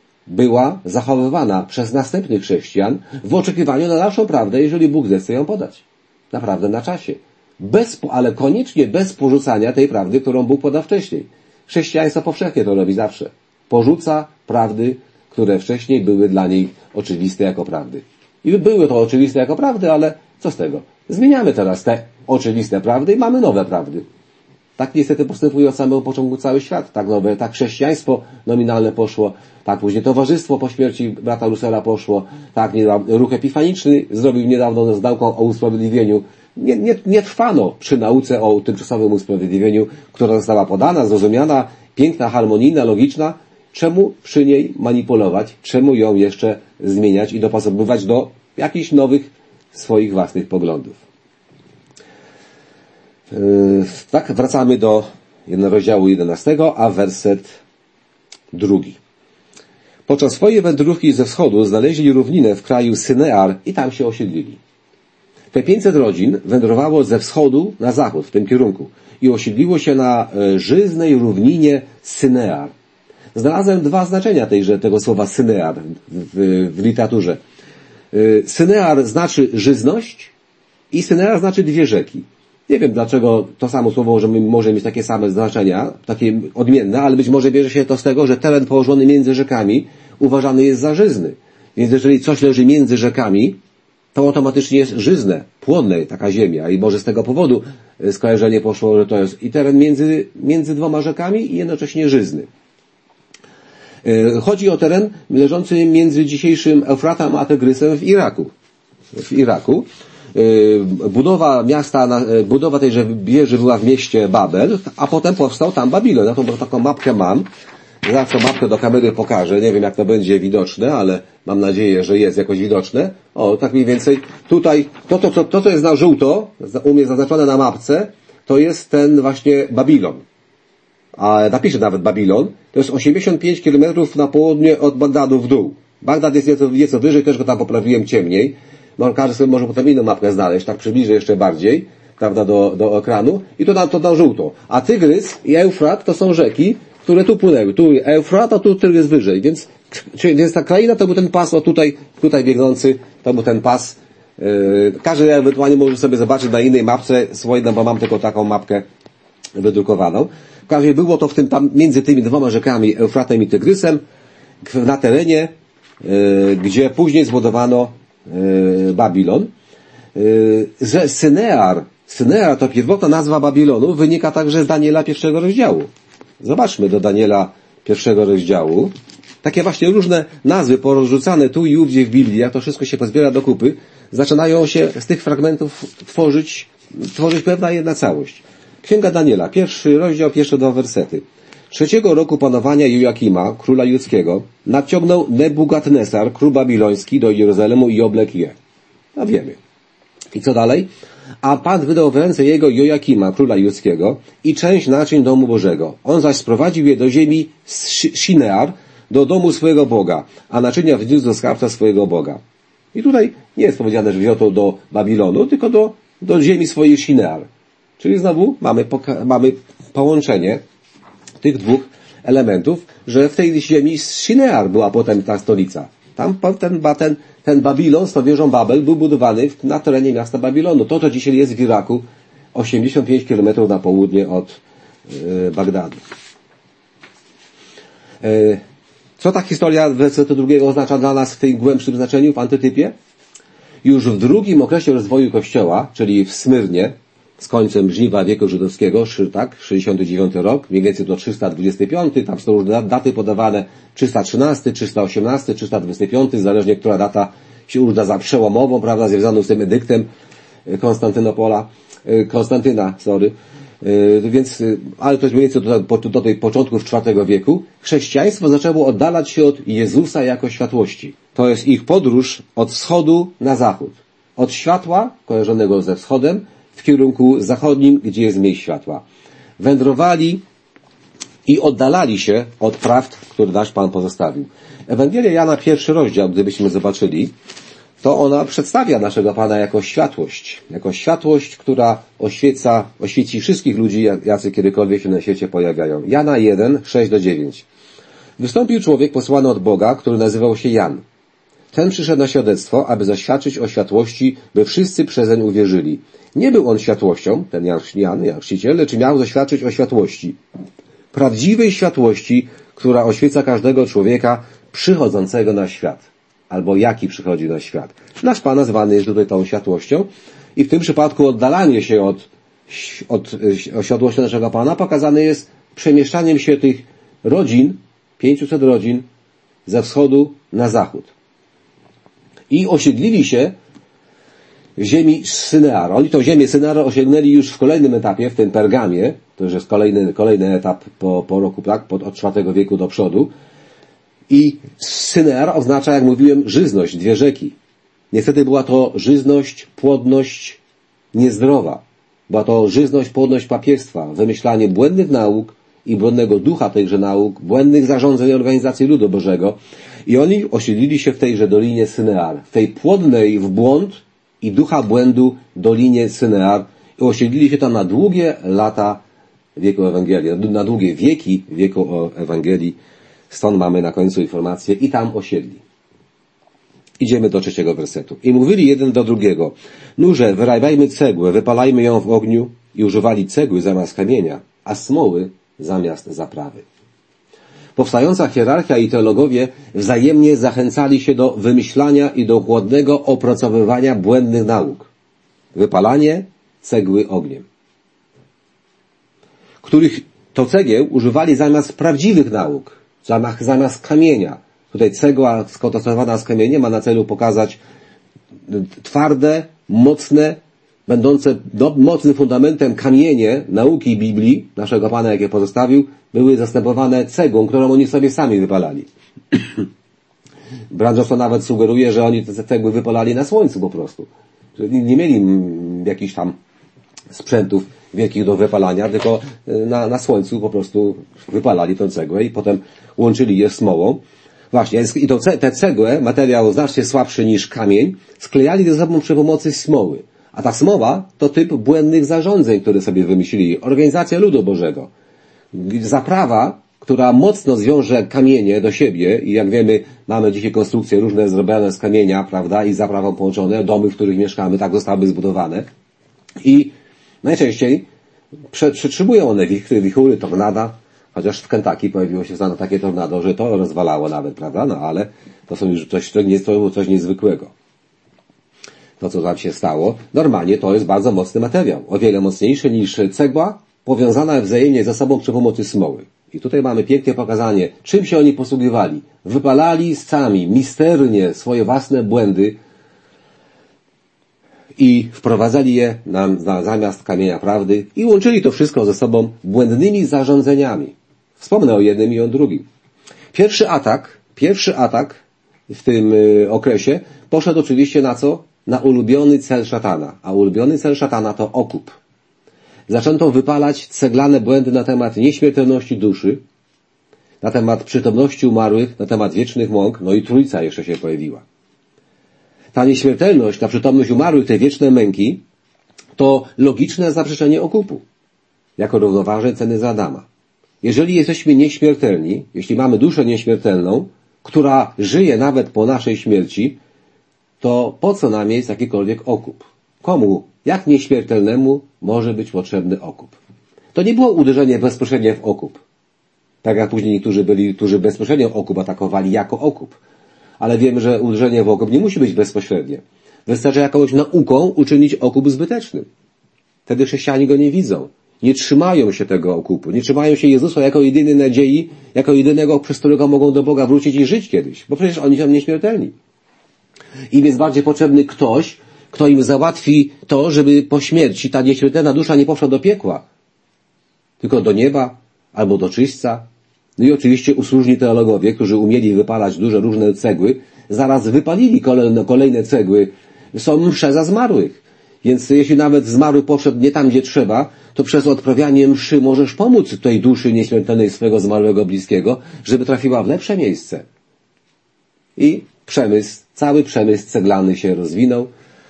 była zachowywana przez następnych chrześcijan w oczekiwaniu na naszą prawdę, jeżeli Bóg zechce ją podać. Naprawdę na czasie. Bez, ale koniecznie bez porzucania tej prawdy, którą Bóg podał wcześniej. Chrześcijaństwo powszechnie to robi zawsze. Porzuca prawdy, które wcześniej były dla niej oczywiste jako prawdy. I były to oczywiste jako prawdy, ale co z tego? Zmieniamy teraz te oczywiste prawdy i mamy nowe prawdy. Tak niestety postępuje od samego początku cały świat. Tak nowe, tak chrześcijaństwo nominalne poszło, tak później towarzystwo po śmierci brata Russella poszło, tak ruch epifaniczny zrobił niedawno z nauką o usprawiedliwieniu. Nie, nie, nie trwano przy nauce o tymczasowym usprawiedliwieniu, która została podana, zrozumiana, piękna, harmonijna, logiczna. Czemu przy niej manipulować? Czemu ją jeszcze zmieniać i dopasowywać do jakichś nowych swoich własnych poglądów? Tak, wracamy do rozdziału jedenastego, a werset drugi. Podczas swojej wędrówki ze wschodu znaleźli równinę w kraju Synear i tam się osiedlili. Te pięćset rodzin wędrowało ze wschodu na zachód, w tym kierunku, i osiedliło się na żyznej równinie Synear. Znalazłem dwa znaczenia tejże, tego słowa Synear w, w, w literaturze. Synear znaczy żyzność i Synear znaczy dwie rzeki. Nie wiem, dlaczego to samo słowo może, może mieć takie same znaczenia, takie odmienne, ale być może bierze się to z tego, że teren położony między rzekami uważany jest za żyzny. Więc jeżeli coś leży między rzekami, to automatycznie jest żyzne, płonne taka ziemia. I może z tego powodu skojarzenie poszło, że to jest i teren między, między dwoma rzekami i jednocześnie żyzny. Chodzi o teren leżący między dzisiejszym Eufratem a Tygrysem w Iraku. W Iraku. Budowa miasta, budowa tejże wieży była w mieście Babel, a potem powstał tam Babilon. Ja tą taką mapkę mam. Zawsze mapkę do kamery pokażę. Nie wiem, jak to będzie widoczne, ale mam nadzieję, że jest jakoś widoczne. O, tak mniej więcej. Tutaj, to, to, to, to, to jest na żółto, u mnie zaznaczone na mapce, to jest ten właśnie Babilon. A napiszę nawet Babilon. To jest osiemdziesiąt pięć kilometrów na południe od Bagdadu w dół. Bagdad jest nieco, nieco wyżej, też go tam poprawiłem ciemniej. No, każdy sobie może potem inną mapkę znaleźć, tak przybliżę jeszcze bardziej, prawda, do, do ekranu. I to na, to na żółto. A Tygrys i Eufrat to są rzeki, które tu płynęły. Tu Eufrat, a tu Tygrys wyżej. Więc, czyli, więc ta kraina to był ten pas, o tutaj, tutaj biegnący, to był ten pas. Yy, każdy ewentualnie może sobie zobaczyć na innej mapce swojej, no bo mam tylko taką mapkę wydrukowaną. W każdym razie było to w tym tam, między tymi dwoma rzekami, Eufratem i Tygrysem, na terenie, yy, gdzie później zbudowano yy, Babilon. Yy, Synear, Synear to pierwotna nazwa Babilonu, wynika także z Daniela pierwszego rozdziału. Zobaczmy do Daniela pierwszego rozdziału. Takie właśnie różne nazwy porozrzucane tu i ówdzie w Biblii, jak to wszystko się pozbiera do kupy, zaczynają się z tych fragmentów tworzyć, tworzyć pewna jedna całość. Księga Daniela, pierwszy rozdział, pierwsze dwa wersety. Trzeciego roku panowania Joakima, króla judzkiego, nadciągnął Nebukadnesar, król babiloński, do Jerozolimu i oblekł je. No wiemy. I co dalej? A Pan wydał w ręce jego Joakima, króla judzkiego, i część naczyń domu Bożego. On zaś sprowadził je do ziemi Shinear, do domu swojego Boga, a naczynia wniósł do skarbca swojego Boga. I tutaj nie jest powiedziane, że wziął to do Babilonu, tylko do, do ziemi swojej Shinear. Czyli znowu mamy, poka- mamy połączenie tych dwóch elementów, że w tej ziemi Shinear była potem ta stolica. Tam ten, ten, ten Babilon z tą wieżą Babel był budowany na terenie miasta Babilonu. To, co dzisiaj jest w Iraku, osiemdziesiąt pięć kilometrów na południe od yy, Bagdadu. Yy, co ta historia wersetu drugiego oznacza dla nas w tym głębszym znaczeniu, w antytypie? Już w drugim okresie rozwoju Kościoła, czyli w Smyrnie, z końcem żniwa wieku żydowskiego, tak, sześćdziesiąty dziewiąty rok, mniej więcej do trzysta dwudziesty piąty, tam są różne daty podawane, trzysta trzynasty, trzysta osiemnasty, trzysta dwudziesty piąty, zależnie która data się uzna za przełomową, prawda, związaną z tym edyktem Konstantynopola, Konstantyna, sorry, więc, ale to jest mniej więcej do, do tej początków czwartego wieku, chrześcijaństwo zaczęło oddalać się od Jezusa jako światłości. To jest ich podróż od wschodu na zachód. Od światła, kojarzonego ze wschodem, w kierunku zachodnim, gdzie jest miejsc światła. Wędrowali i oddalali się od prawd, które nasz Pan pozostawił. Ewangelia Jana, pierwszy rozdział, gdybyśmy zobaczyli, to ona przedstawia naszego Pana jako światłość. Jako światłość, która oświeca, oświeci wszystkich ludzi, jacy kiedykolwiek się na świecie pojawiają. Jana jeden, sześć do dziewięć. Wystąpił człowiek posłany od Boga, który nazywał się Jan. Ten przyszedł na świadectwo, aby zaświadczyć o światłości, by wszyscy przezeń uwierzyli. Nie był on światłością, ten Jan, Jan, Jan Chrzciciel, lecz miał zaświadczyć o światłości. Prawdziwej światłości, która oświeca każdego człowieka przychodzącego na świat. Albo jaki przychodzi na świat. Nasz Pan nazwany jest tutaj tą światłością i w tym przypadku oddalanie się od, od, od światłości naszego Pana pokazane jest przemieszczaniem się tych rodzin, pięciuset rodzin, ze wschodu na zachód. I osiedlili się w ziemi Synear. Oni tą ziemię Synear osiągnęli już w kolejnym etapie, w tym Pergamie. To już jest kolejny, kolejny etap po, po roku, tak, od czwartego wieku do przodu. I Synear oznacza, jak mówiłem, żyzność, dwie rzeki. Niestety była to żyzność, płodność niezdrowa. Była to żyzność, płodność papieństwa, wymyślanie błędnych nauk i błędnego ducha tychże nauk, błędnych zarządzeń i organizacji ludu Bożego. I oni osiedlili się w tejże dolinie Synear, w tej płodnej w błąd i ducha błędu dolinie Synear i osiedlili się tam na długie lata wieku Ewangelii, na długie wieki wieku Ewangelii. Stąd mamy na końcu informację i tam osiedli. Idziemy do trzeciego wersetu. I mówili jeden do drugiego, nurze, wyrabiajmy cegłę, wypalajmy ją w ogniu i używali cegły zamiast kamienia, a smoły zamiast zaprawy. Powstająca hierarchia i teologowie wzajemnie zachęcali się do wymyślania i do chłodnego opracowywania błędnych nauk. Wypalanie cegły ogniem. Których to cegieł używali zamiast prawdziwych nauk, zamiast, zamiast kamienia. Tutaj cegła skontrastowana z kamieniem ma na celu pokazać twarde, mocne, będące do, mocnym fundamentem kamienie nauki Biblii, naszego Pana, jakie pozostawił, były zastępowane cegłą, którą oni sobie sami wypalali. Brat Johnson nawet sugeruje, że oni te cegły wypalali na słońcu po prostu. Że nie mieli jakichś tam sprzętów wielkich do wypalania, tylko na, na słońcu po prostu wypalali tę cegłę i potem łączyli je z smołą. Właśnie, i to, tę cegłę, materiał znacznie słabszy niż kamień, sklejali ze sobą przy pomocy smoły. A ta smoła to typ błędnych zarządzeń, które sobie wymyślili. Organizacja ludu Bożego. Zaprawa, która mocno zwiąże kamienie do siebie i jak wiemy, mamy dzisiaj konstrukcje różne zrobione z kamienia, prawda, i z zaprawą połączone, domy, w których mieszkamy, tak zostały zbudowane. I najczęściej przytrzymują one wichry, wichury, tornada, chociaż w Kentucky pojawiło się znane takie tornado, że to rozwalało nawet, prawda, no ale to są już coś, to nie, to coś niezwykłego. To, co tam się stało, normalnie to jest bardzo mocny materiał, o wiele mocniejszy niż cegła, powiązana wzajemnie ze sobą przy pomocy smoły. I tutaj mamy pięknie pokazanie, czym się oni posługiwali. Wypalali sami, misternie swoje własne błędy i wprowadzali je na, na zamiast kamienia prawdy i łączyli to wszystko ze sobą błędnymi zarządzeniami. Wspomnę o jednym i o drugim. Pierwszy atak, pierwszy atak w tym y, okresie poszedł oczywiście na co? Na ulubiony cel szatana. A ulubiony cel szatana to okup. Zaczęto wypalać ceglane błędy na temat nieśmiertelności duszy, na temat przytomności umarłych, na temat wiecznych mąk, no i trójca jeszcze się pojawiła. Ta nieśmiertelność, ta przytomność umarłych, te wieczne męki, to logiczne zaprzeczenie okupu, jako równoważne ceny za Adama. Jeżeli jesteśmy nieśmiertelni, jeśli mamy duszę nieśmiertelną, która żyje nawet po naszej śmierci, to po co nam jest jakikolwiek okup? Komu, jak nieśmiertelnemu może być potrzebny okup? To nie było uderzenie bezpośrednie w okup. Tak jak później niektórzy byli, którzy bezpośrednio okup atakowali jako okup. Ale wiemy, że uderzenie w okup nie musi być bezpośrednie. Wystarczy jakąś nauką uczynić okup zbytecznym. Wtedy chrześcijanie go nie widzą. Nie trzymają się tego okupu. Nie trzymają się Jezusa jako jedynej nadziei, jako jedynego, przez którego mogą do Boga wrócić i żyć kiedyś. Bo przecież oni są nieśmiertelni. Im jest bardziej potrzebny ktoś, kto im załatwi to, żeby po śmierci ta nieśmiertelna dusza nie poszła do piekła, tylko do nieba albo do czyśćca. No i oczywiście usłużni teologowie, którzy umieli wypalać duże różne cegły, zaraz wypalili kolejne, kolejne cegły. Są msze za zmarłych. Więc jeśli nawet zmarły poszedł nie tam, gdzie trzeba, to przez odprawianie mszy możesz pomóc tej duszy nieśmiertelnej swojego zmarłego bliskiego, żeby trafiła w lepsze miejsce. I przemysł, cały przemysł ceglany się rozwinął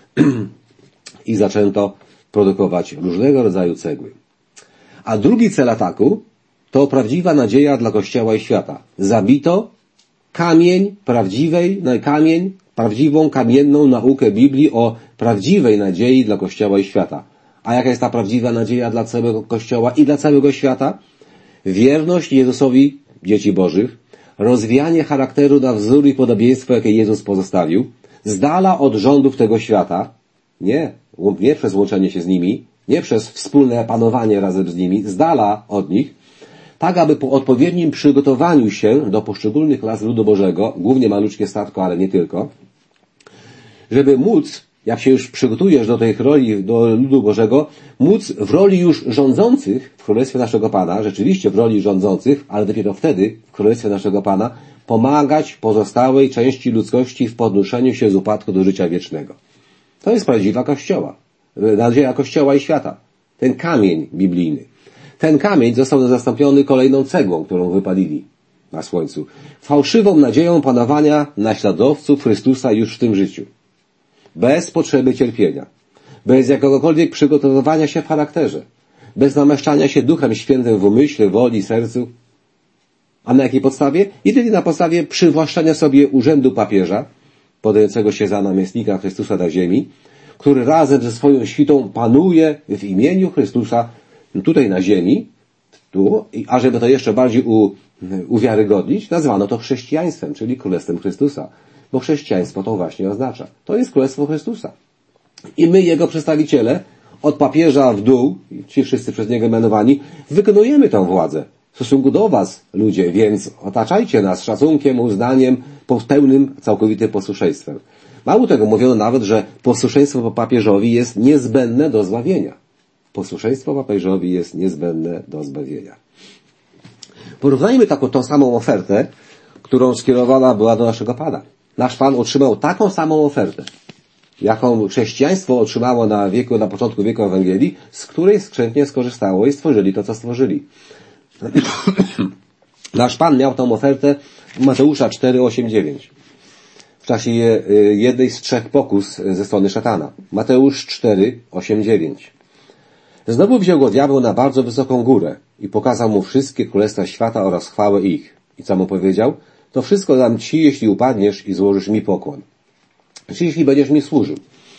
i zaczęto produkować różnego rodzaju cegły. A drugi cel ataku to prawdziwa nadzieja dla Kościoła i świata. Zabito kamień prawdziwej, kamień, prawdziwą kamienną naukę Biblii o prawdziwej nadziei dla Kościoła i świata. A jaka jest ta prawdziwa nadzieja dla całego Kościoła i dla całego świata? Wierność Jezusowi, dzieci Bożych, rozwijanie charakteru na wzór i podobieństwo, jakie Jezus pozostawił, z dala od rządów tego świata, nie, nie przez łączenie się z nimi, nie przez wspólne panowanie razem z nimi, z dala od nich, tak aby po odpowiednim przygotowaniu się do poszczególnych klas ludu Bożego, głównie maluczkie statko, ale nie tylko, żeby móc, jak się już przygotujesz do tej roli, do ludu Bożego, móc w roli już rządzących w Królestwie naszego Pana, rzeczywiście w roli rządzących, ale dopiero wtedy w Królestwie naszego Pana, pomagać pozostałej części ludzkości w podnoszeniu się z upadku do życia wiecznego. To jest prawdziwa Kościoła. Nadzieja Kościoła i świata. Ten kamień biblijny. Ten kamień został zastąpiony kolejną cegłą, którą wypalili na słońcu. Fałszywą nadzieją panowania naśladowców Chrystusa już w tym życiu. Bez potrzeby cierpienia. Bez jakiegokolwiek przygotowywania się w charakterze. Bez namaszczania się Duchem Świętym w umyśle, woli, sercu. A na jakiej podstawie? Jedynie na podstawie przywłaszczania sobie urzędu papieża, podającego się za namiestnika Chrystusa na ziemi, który razem ze swoją świtą panuje w imieniu Chrystusa tutaj na ziemi, tu, a żeby to jeszcze bardziej u, uwiarygodnić, nazwano to chrześcijaństwem, czyli Królestwem Chrystusa. Bo chrześcijaństwo to właśnie oznacza. To jest Królestwo Chrystusa. I my, Jego przedstawiciele, od papieża w dół, ci wszyscy przez Niego mianowani, wykonujemy tę władzę w stosunku do was, ludzie, więc otaczajcie nas szacunkiem, uznaniem, pełnym, całkowitym posłuszeństwem. Mało tego, mówiono nawet, że posłuszeństwo papieżowi jest niezbędne do zbawienia. Posłuszeństwo papieżowi jest niezbędne do zbawienia. Porównajmy taką tą samą ofertę, którą skierowana była do naszego Pana. Nasz Pan otrzymał taką samą ofertę, jaką chrześcijaństwo otrzymało na wieku, na początku wieku Ewangelii, z której skrzętnie skorzystało i stworzyli to, co stworzyli. Nasz Pan miał tą ofertę w Mateusza cztery, osiem, dziewięć. W czasie jednej z trzech pokus ze strony szatana. Mateusz cztery, osiem, dziewięć. Znowu wziął go diabeł na bardzo wysoką górę i pokazał mu wszystkie królestwa świata oraz chwałę ich. I co mu powiedział? To wszystko dam ci, jeśli upadniesz i złożysz mi pokłon. Czy jeśli będziesz mi służył.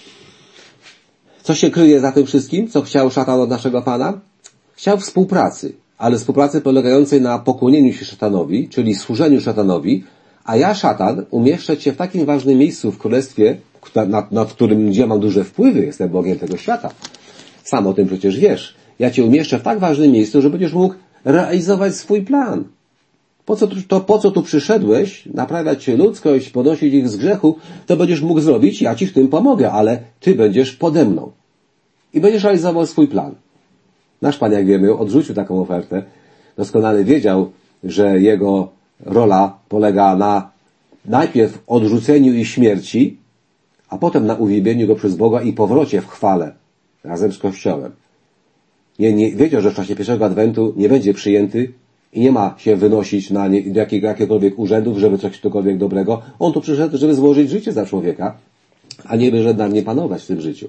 Co się kryje za tym wszystkim? Co chciał szatan od naszego Pana? Chciał współpracy, ale współpracy polegającej na pokłonieniu się szatanowi, czyli służeniu szatanowi, a ja, szatan, umieszczę cię w takim ważnym miejscu w królestwie, nad, nad którym gdzie mam duże wpływy, jestem Bogiem tego świata. Sam o tym przecież wiesz. Ja cię umieszczę w tak ważnym miejscu, że będziesz mógł realizować swój plan. Po co, to po co tu przyszedłeś? Naprawiać ludzkość, podnosić ich z grzechu, to będziesz mógł zrobić, ja ci w tym pomogę, ale ty będziesz pode mną. I będziesz realizował swój plan. Nasz Pan, jak wiemy, odrzucił taką ofertę. Doskonale wiedział, że jego rola polega na najpierw odrzuceniu i śmierci, a potem na uwielbieniu go przez Boga i powrocie w chwale razem z Kościołem. Nie, nie, wiedział, że w czasie pierwszego Adwentu nie będzie przyjęty i nie ma się wynosić na nie, do jakiego, jakiegokolwiek urzędów, żeby coś cokolwiek dobrego. On tu przyszedł, żeby złożyć życie za człowieka, a nie by nad nie panować w tym życiu.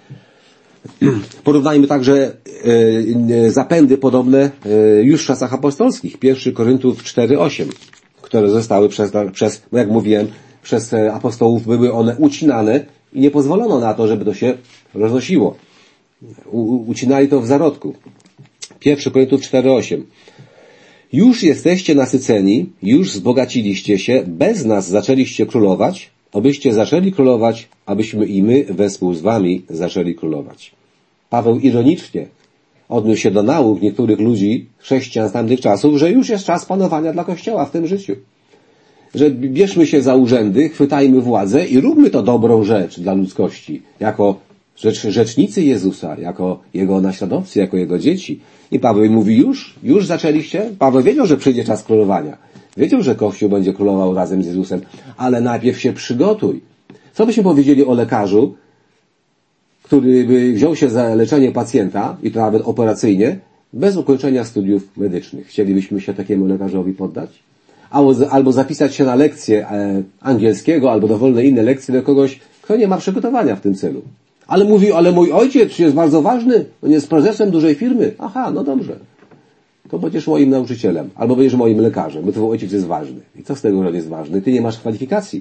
Porównajmy także e, zapędy podobne e, już w czasach apostolskich. pierwszy Koryntów cztery, osiem, które zostały przez, przez, jak mówiłem, przez apostołów były one ucinane i nie pozwolono na to, żeby to się roznosiło. U, ucinali to w zarodku. pierwszy Koryntów cztery, osiem. Już jesteście nasyceni, już wzbogaciliście się, bez nas zaczęliście królować, abyście zaczęli królować, abyśmy i my wespół z wami zaczęli królować. Paweł ironicznie odniósł się do nauk niektórych ludzi, chrześcijan z tamtych czasów, że już jest czas panowania dla Kościoła w tym życiu. Że bierzmy się za urzędy, chwytajmy władzę i róbmy to dobrą rzecz dla ludzkości, jako rzecz, rzecznicy Jezusa, jako Jego naśladowcy, jako Jego dzieci. I Paweł mówi, już, już zaczęliście? Paweł wiedział, że przyjdzie czas królowania. Wiedział, że Kościół będzie królował razem z Jezusem, ale najpierw się przygotuj. Co byśmy powiedzieli o lekarzu, który by wziął się za leczenie pacjenta, i to nawet operacyjnie, bez ukończenia studiów medycznych? Chcielibyśmy się takiemu lekarzowi poddać? Albo, albo zapisać się na lekcję e, angielskiego, albo dowolne inne lekcje do kogoś, kto nie ma przygotowania w tym celu. Ale mówi, ale mój ojciec jest bardzo ważny, on jest prezesem dużej firmy. Aha, no dobrze. To będziesz moim nauczycielem, albo będziesz moim lekarzem, bo twój ojciec jest ważny. I co z tego, że on jest ważny? Ty nie masz kwalifikacji.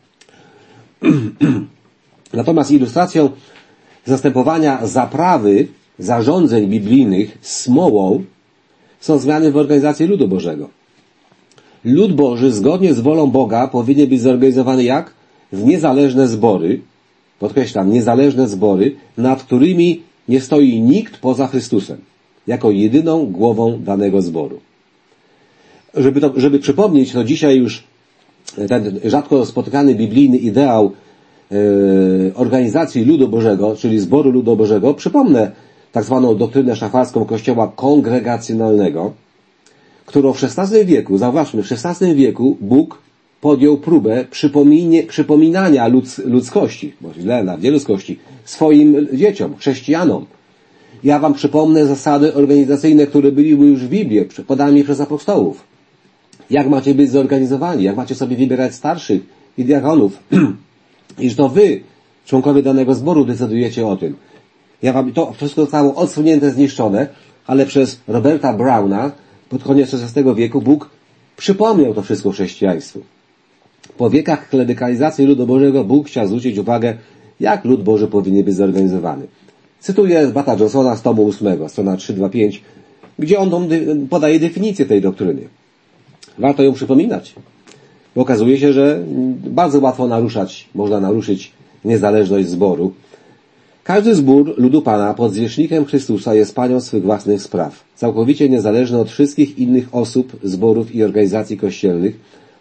Natomiast ilustracją zastępowania zaprawy zarządzeń biblijnych smołą są zmiany w organizacji ludu Bożego. Lud Boży zgodnie z wolą Boga powinien być zorganizowany jak? W niezależne zbory, podkreślam, niezależne zbory, nad którymi nie stoi nikt poza Chrystusem, jako jedyną głową danego zboru. Żeby, to, żeby przypomnieć, to dzisiaj już ten rzadko spotykany biblijny ideał yy, organizacji ludu Bożego, czyli zboru ludu Bożego, przypomnę tak zwaną doktrynę szachwarską Kościoła kongregacjonalnego, którą w szesnastym wieku, zauważmy, w szesnastym wieku Bóg podjął próbę przypominania ludz, ludzkości, bo źle, nie ludzkości, swoim dzieciom, chrześcijanom. Ja wam przypomnę zasady organizacyjne, które były już w Biblii, podane przez apostołów. Jak macie być zorganizowani, jak macie sobie wybierać starszych i diakonów. I że to wy, członkowie danego zboru, decydujecie o tym. Ja wam, to wszystko zostało odsunięte, zniszczone, ale przez Roberta Browna pod koniec szesnastego wieku Bóg przypomniał to wszystko chrześcijaństwu. Po wiekach klerykalizacji ludu Bożego Bóg chciał zwrócić uwagę, jak lud Boży powinien być zorganizowany. Cytuję Bata Johnsona z tomu ósmego, strona trzysta dwadzieścia pięć, gdzie on podaje definicję tej doktryny. Warto ją przypominać, bo okazuje się, że bardzo łatwo naruszać, można naruszyć niezależność zboru. Każdy zbór ludu Pana pod zwierzchnikiem Chrystusa jest panią swych własnych spraw, całkowicie niezależny od wszystkich innych osób, zborów i organizacji kościelnych,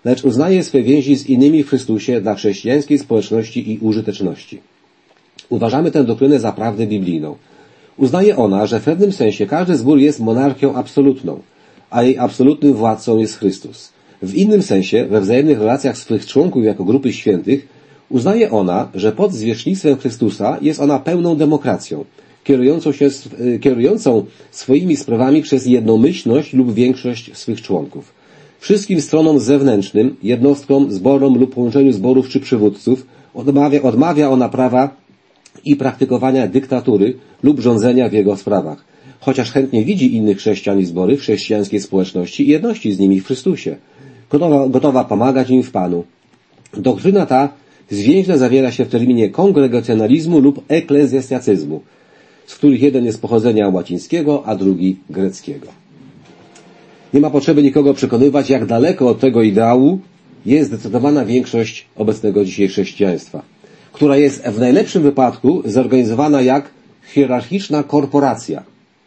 lecz uznaje swe więzi z innymi w Chrystusie dla chrześcijańskiej społeczności i użyteczności. Uważamy tę doktrynę za prawdę biblijną. Uznaje ona, że w pewnym sensie każdy zbór jest monarchią absolutną, a jej absolutnym władcą jest Chrystus. W innym sensie, we wzajemnych relacjach swych członków jako grupy świętych, uznaje ona, że pod zwierzchnictwem Chrystusa jest ona pełną demokracją, kierującą się, kierującą swoimi sprawami przez jednomyślność lub większość swych członków. Wszystkim stronom zewnętrznym, jednostkom, zborom lub połączeniu zborów czy przywódców odmawia, odmawia ona prawa i praktykowania dyktatury lub rządzenia w jego sprawach, chociaż chętnie widzi innych chrześcijan i zbory w chrześcijańskiej społeczności i jedności z nimi w Chrystusie, gotowa, gotowa pomagać im w Panu. Doktryna ta zwięźle zawiera się w terminie kongregacjonalizmu lub eklezjastycyzmu, z których jeden jest pochodzenia łacińskiego, a drugi greckiego. Nie ma potrzeby nikogo przekonywać, jak daleko od tego ideału jest zdecydowana większość obecnego dzisiaj chrześcijaństwa, która jest w najlepszym wypadku zorganizowana jak hierarchiczna korporacja,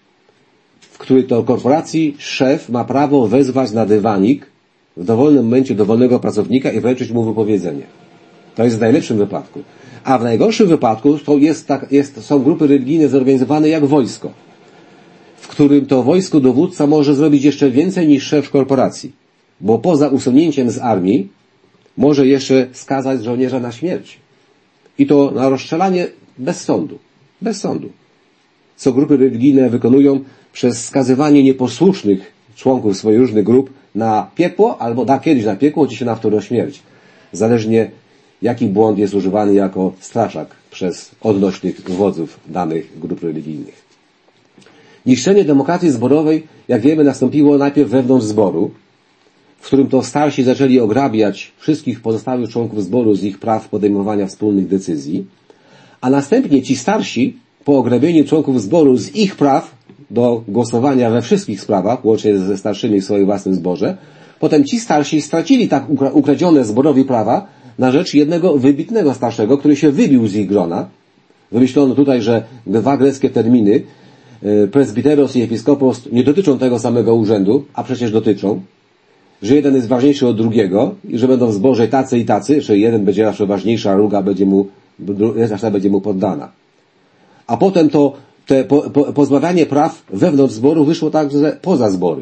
w której to korporacji szef ma prawo wezwać na dywanik w dowolnym momencie dowolnego pracownika i wręczyć mu wypowiedzenie. To jest w najlepszym wypadku. A w najgorszym wypadku to jest tak, jest, są grupy religijne zorganizowane jak wojsko, w którym to wojsko dowódca może zrobić jeszcze więcej niż szef korporacji, bo poza usunięciem z armii może jeszcze skazać żołnierza na śmierć. I to na rozstrzelanie bez sądu. Bez sądu. Co grupy religijne wykonują przez skazywanie nieposłusznych członków swoich różnych grup na piekło, albo da kiedyś na piekło, czy się na wtórną śmierć. Zależnie jaki błąd jest używany jako straszak przez odnośnych wodzów danych grup religijnych. Niszczenie demokracji zborowej, jak wiemy, nastąpiło najpierw wewnątrz zboru, w którym to starsi zaczęli ograbiać wszystkich pozostałych członków zboru z ich praw podejmowania wspólnych decyzji, a następnie ci starsi, po ograbieniu członków zboru z ich praw do głosowania we wszystkich sprawach, łącznie ze starszymi w swoim własnym zborze, potem ci starsi stracili tak ukradzione zborowi prawa na rzecz jednego wybitnego starszego, który się wybił z ich grona. Wymyślono tutaj, że dwa greckie terminy, presbiteros i episkopos, nie dotyczą tego samego urzędu, a przecież dotyczą, że jeden jest ważniejszy od drugiego i że będą w zborze tacy i tacy, że jeden będzie zawsze ważniejszy, a druga będzie mu, reszta będzie mu poddana. A potem to te po, po, pozbawianie praw wewnątrz zboru wyszło także poza zbory.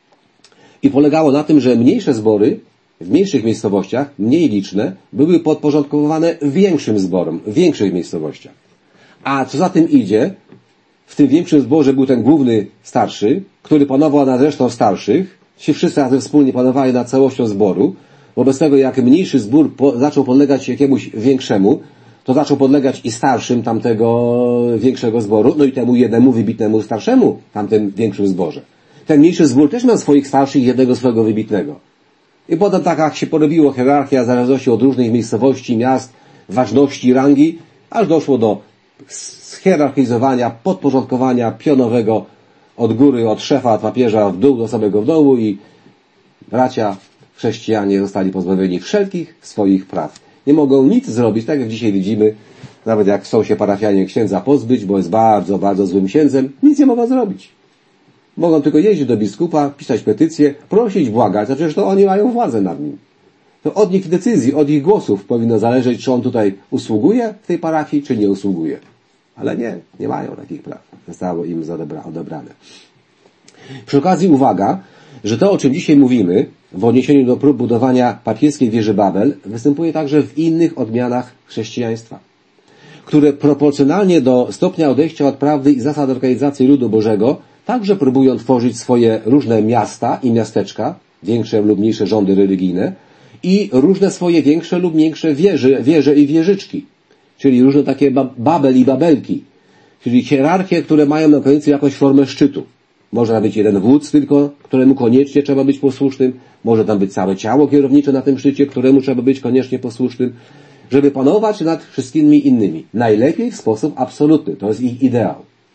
I polegało na tym, że mniejsze zbory w mniejszych miejscowościach, mniej liczne, były podporządkowane większym zborom, w większych miejscowościach. A co za tym idzie, w tym większym zborze był ten główny starszy, który panował nad resztą starszych, ci wszyscy razem wspólnie panowali nad całością zboru. Wobec tego, jak mniejszy zbór po, zaczął podlegać jakiemuś większemu, to zaczął podlegać i starszym tamtego większego zboru, no i temu jednemu wybitnemu starszemu w tamtym większym zborze. Ten mniejszy zbór też miał swoich starszych i jednego swojego wybitnego. I potem tak jak się porobiło hierarchia w zależności od różnych miejscowości, miast, ważności, rangi, aż doszło do schierarchizowania, podporządkowania pionowego od góry, od szefa, od papieża w dół do samego w dołu i bracia chrześcijanie zostali pozbawieni wszelkich swoich praw. Nie mogą nic zrobić, tak jak dzisiaj widzimy, nawet jak chcą się parafianie księdza pozbyć, bo jest bardzo, bardzo złym księdzem, nic nie mogą zrobić. Mogą tylko jeździć do biskupa, pisać petycje, prosić, błagać, a przecież to oni mają władzę nad nim. To od nich decyzji, od ich głosów powinno zależeć, czy on tutaj usługuje w tej parafii, czy nie usługuje. Ale nie, nie mają takich praw. Zostało im odebrane. Przy okazji uwaga, że to, o czym dzisiaj mówimy, w odniesieniu do prób budowania papieskiej wieży Babel, występuje także w innych odmianach chrześcijaństwa, które proporcjonalnie do stopnia odejścia od prawdy i zasad organizacji ludu Bożego także próbują tworzyć swoje różne miasta i miasteczka, większe lub mniejsze rządy religijne i różne swoje większe lub mniejsze wieże, wieże i wieżyczki, czyli różne takie babel i babelki, czyli hierarchie, które mają na końcu jakąś formę szczytu. Może tam być jeden wódz tylko, któremu koniecznie trzeba być posłusznym, może tam być całe ciało kierownicze na tym szczycie, któremu trzeba być koniecznie posłusznym, żeby panować nad wszystkimi innymi. Najlepiej w sposób absolutny. To jest ich ideał.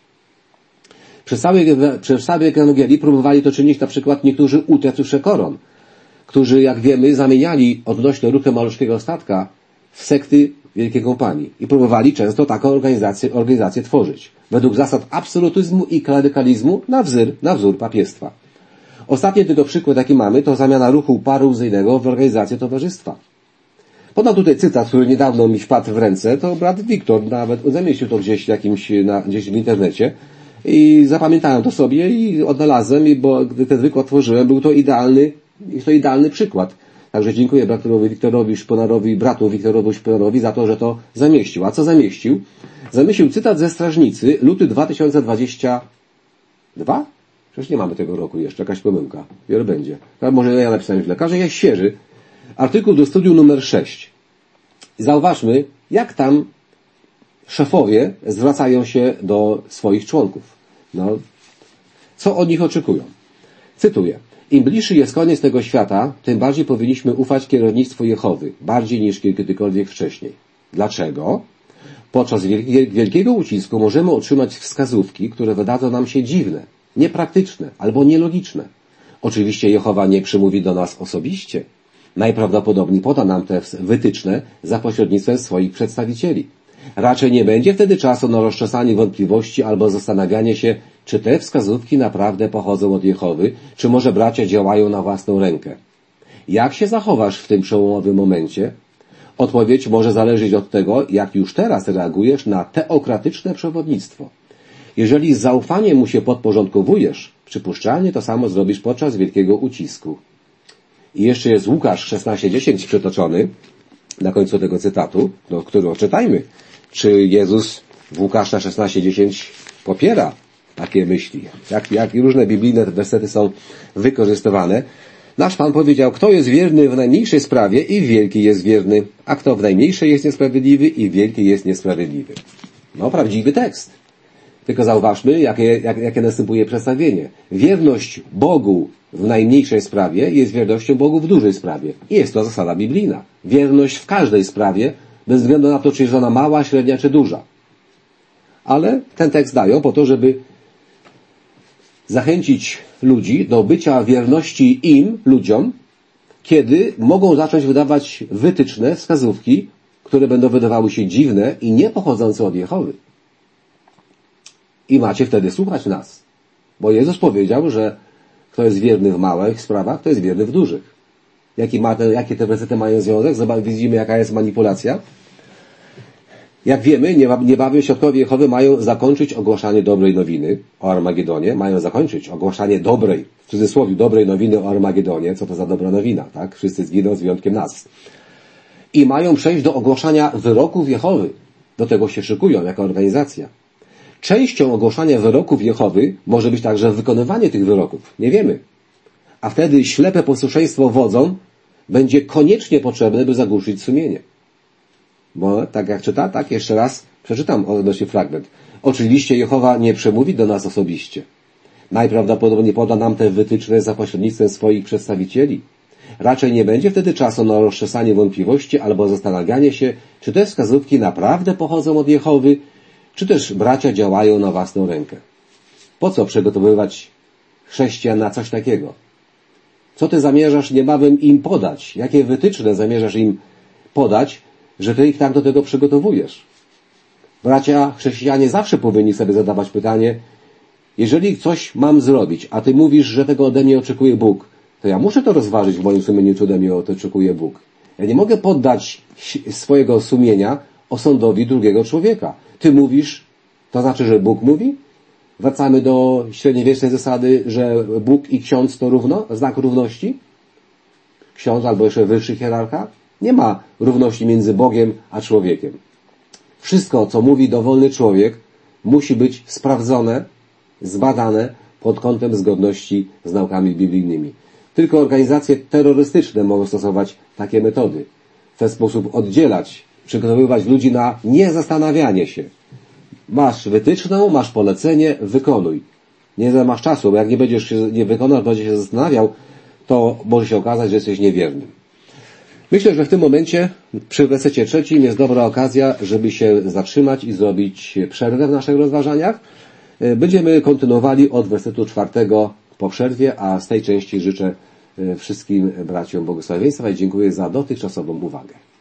Przez całej, przez całej Ewangelii próbowali to czynić na przykład niektórzy utracusze koron, którzy, jak wiemy, zamieniali odnośnie ruchu maluszkiego statka w sekty Wielkiej Kompanii i próbowali często taką organizację, organizację tworzyć według zasad absolutyzmu i klerykalizmu na wzór, na wzór papiestwa. Ostatni tylko przykład, jaki mamy, to zamiana ruchu paruzyjnego w organizację towarzystwa. Podam tutaj cytat, który niedawno mi wpadł w ręce, to brat Wiktor nawet zamieścił to gdzieś, jakimś, na, gdzieś w internecie i zapamiętałem to sobie i odnalazłem, i bo gdy ten wykład tworzyłem, był to idealny, jest to idealny przykład. Także dziękuję bratowi Wiktorowi Szponarowi, bratu Wiktorowi Szponarowi za to, że to zamieścił. A co zamieścił? Zamieścił cytat ze Strażnicy, luty dwa tysiące dwudziesty drugi? Przecież nie mamy tego roku jeszcze, jakaś pomyłka. Wiele będzie. A może ja napisałem źle. Każdy jest świeży. Artykuł do studium numer sześć. Zauważmy, jak tam szefowie zwracają się do swoich członków. No, co od nich oczekują? Cytuję. Im bliższy jest koniec tego świata, tym bardziej powinniśmy ufać kierownictwu Jehowy, bardziej niż kiedykolwiek wcześniej. Dlaczego? Podczas wielkiego ucisku możemy otrzymać wskazówki, które wydadzą nam się dziwne, niepraktyczne albo nielogiczne. Oczywiście Jehowa nie przemówi do nas osobiście. Najprawdopodobniej poda nam te wytyczne za pośrednictwem swoich przedstawicieli. Raczej nie będzie wtedy czasu na rozczesanie wątpliwości albo zastanawianie się, czy te wskazówki naprawdę pochodzą od Jehowy, czy może bracia działają na własną rękę. Jak się zachowasz w tym przełomowym momencie? Odpowiedź może zależeć od tego, jak już teraz reagujesz na teokratyczne przewodnictwo. Jeżeli z zaufaniem mu się podporządkowujesz, przypuszczalnie to samo zrobisz podczas wielkiego ucisku. I jeszcze jest Łukasz szesnaście dziesięć przytoczony na końcu tego cytatu, do którego czytajmy. Czy Jezus w Łukasza szesnaście dziesięć popiera takie myśli? Jak, jak różne biblijne wersety są wykorzystywane. Nasz Pan powiedział, kto jest wierny w najmniejszej sprawie i wielki jest wierny, a kto w najmniejszej jest niesprawiedliwy i wielki jest niesprawiedliwy. No, prawdziwy tekst. Tylko zauważmy, jakie, jak, jakie następuje przedstawienie. Wierność Bogu w najmniejszej sprawie jest wiernością Bogu w dużej sprawie. I jest to zasada biblijna. Wierność w każdej sprawie, bez względu na to, czy jest ona mała, średnia, czy duża. Ale ten tekst dają po to, żeby zachęcić ludzi do bycia wierności im, ludziom, kiedy mogą zacząć wydawać wytyczne, wskazówki, które będą wydawały się dziwne i nie pochodzące od Jehowy. I macie wtedy słuchać nas. Bo Jezus powiedział, że kto jest wierny w małych sprawach, to jest wierny w dużych. Jaki ma te, jakie te wersety mają związek? Zobacz, widzimy, jaka jest manipulacja. Jak wiemy, niebawem świadkowie Jehowy mają zakończyć ogłaszanie dobrej nowiny o Armagedonie. Mają zakończyć ogłaszanie dobrej, w cudzysłowie, dobrej nowiny o Armagedonie. Co to za dobra nowina, tak? Wszyscy zginą z wyjątkiem nas. I mają przejść do ogłaszania wyroków Jehowy. Do tego się szykują jako organizacja. Częścią ogłaszania wyroków Jehowy może być także wykonywanie tych wyroków. Nie wiemy. A wtedy ślepe posłuszeństwo wodzom będzie koniecznie potrzebne, by zagłuszyć sumienie. Bo tak jak czyta, tak jeszcze raz przeczytam odnośnie fragment. Oczywiście Jehowa nie przemówi do nas osobiście. Najprawdopodobniej poda nam te wytyczne za pośrednictwem swoich przedstawicieli. Raczej nie będzie wtedy czasu na rozczesanie wątpliwości albo zastanawianie się, czy te wskazówki naprawdę pochodzą od Jehowy, czy też bracia działają na własną rękę. Po co przygotowywać chrześcijan na coś takiego? Co ty zamierzasz niebawem im podać? Jakie wytyczne zamierzasz im podać, że ty ich tak do tego przygotowujesz? Bracia chrześcijanie zawsze powinni sobie zadawać pytanie, jeżeli coś mam zrobić, a ty mówisz, że tego ode mnie oczekuje Bóg, to ja muszę to rozważyć w moim sumieniu, czy ode mnie to oczekuje Bóg. Ja nie mogę poddać swojego sumienia osądowi drugiego człowieka. Ty mówisz, to znaczy, że Bóg mówi? Wracamy do średniowiecznej zasady, że Bóg i ksiądz to równo, znak równości? Ksiądz albo jeszcze wyższy hierarcha? Nie ma równości między Bogiem a człowiekiem. Wszystko, co mówi dowolny człowiek, musi być sprawdzone, zbadane pod kątem zgodności z naukami biblijnymi. Tylko organizacje terrorystyczne mogą stosować takie metody. W ten sposób oddzielać, przygotowywać ludzi na niezastanawianie się. Masz wytyczną, masz polecenie, wykonuj. Nie masz czasu, bo jak nie będziesz się nie wykonał, będziesz się zastanawiał, to może się okazać, że jesteś niewiernym. Myślę, że w tym momencie przy wersecie trzecim jest dobra okazja, żeby się zatrzymać i zrobić przerwę w naszych rozważaniach. Będziemy kontynuowali od wersetu czwartego po przerwie, a z tej części życzę wszystkim braciom błogosławieństwa i dziękuję za dotychczasową uwagę.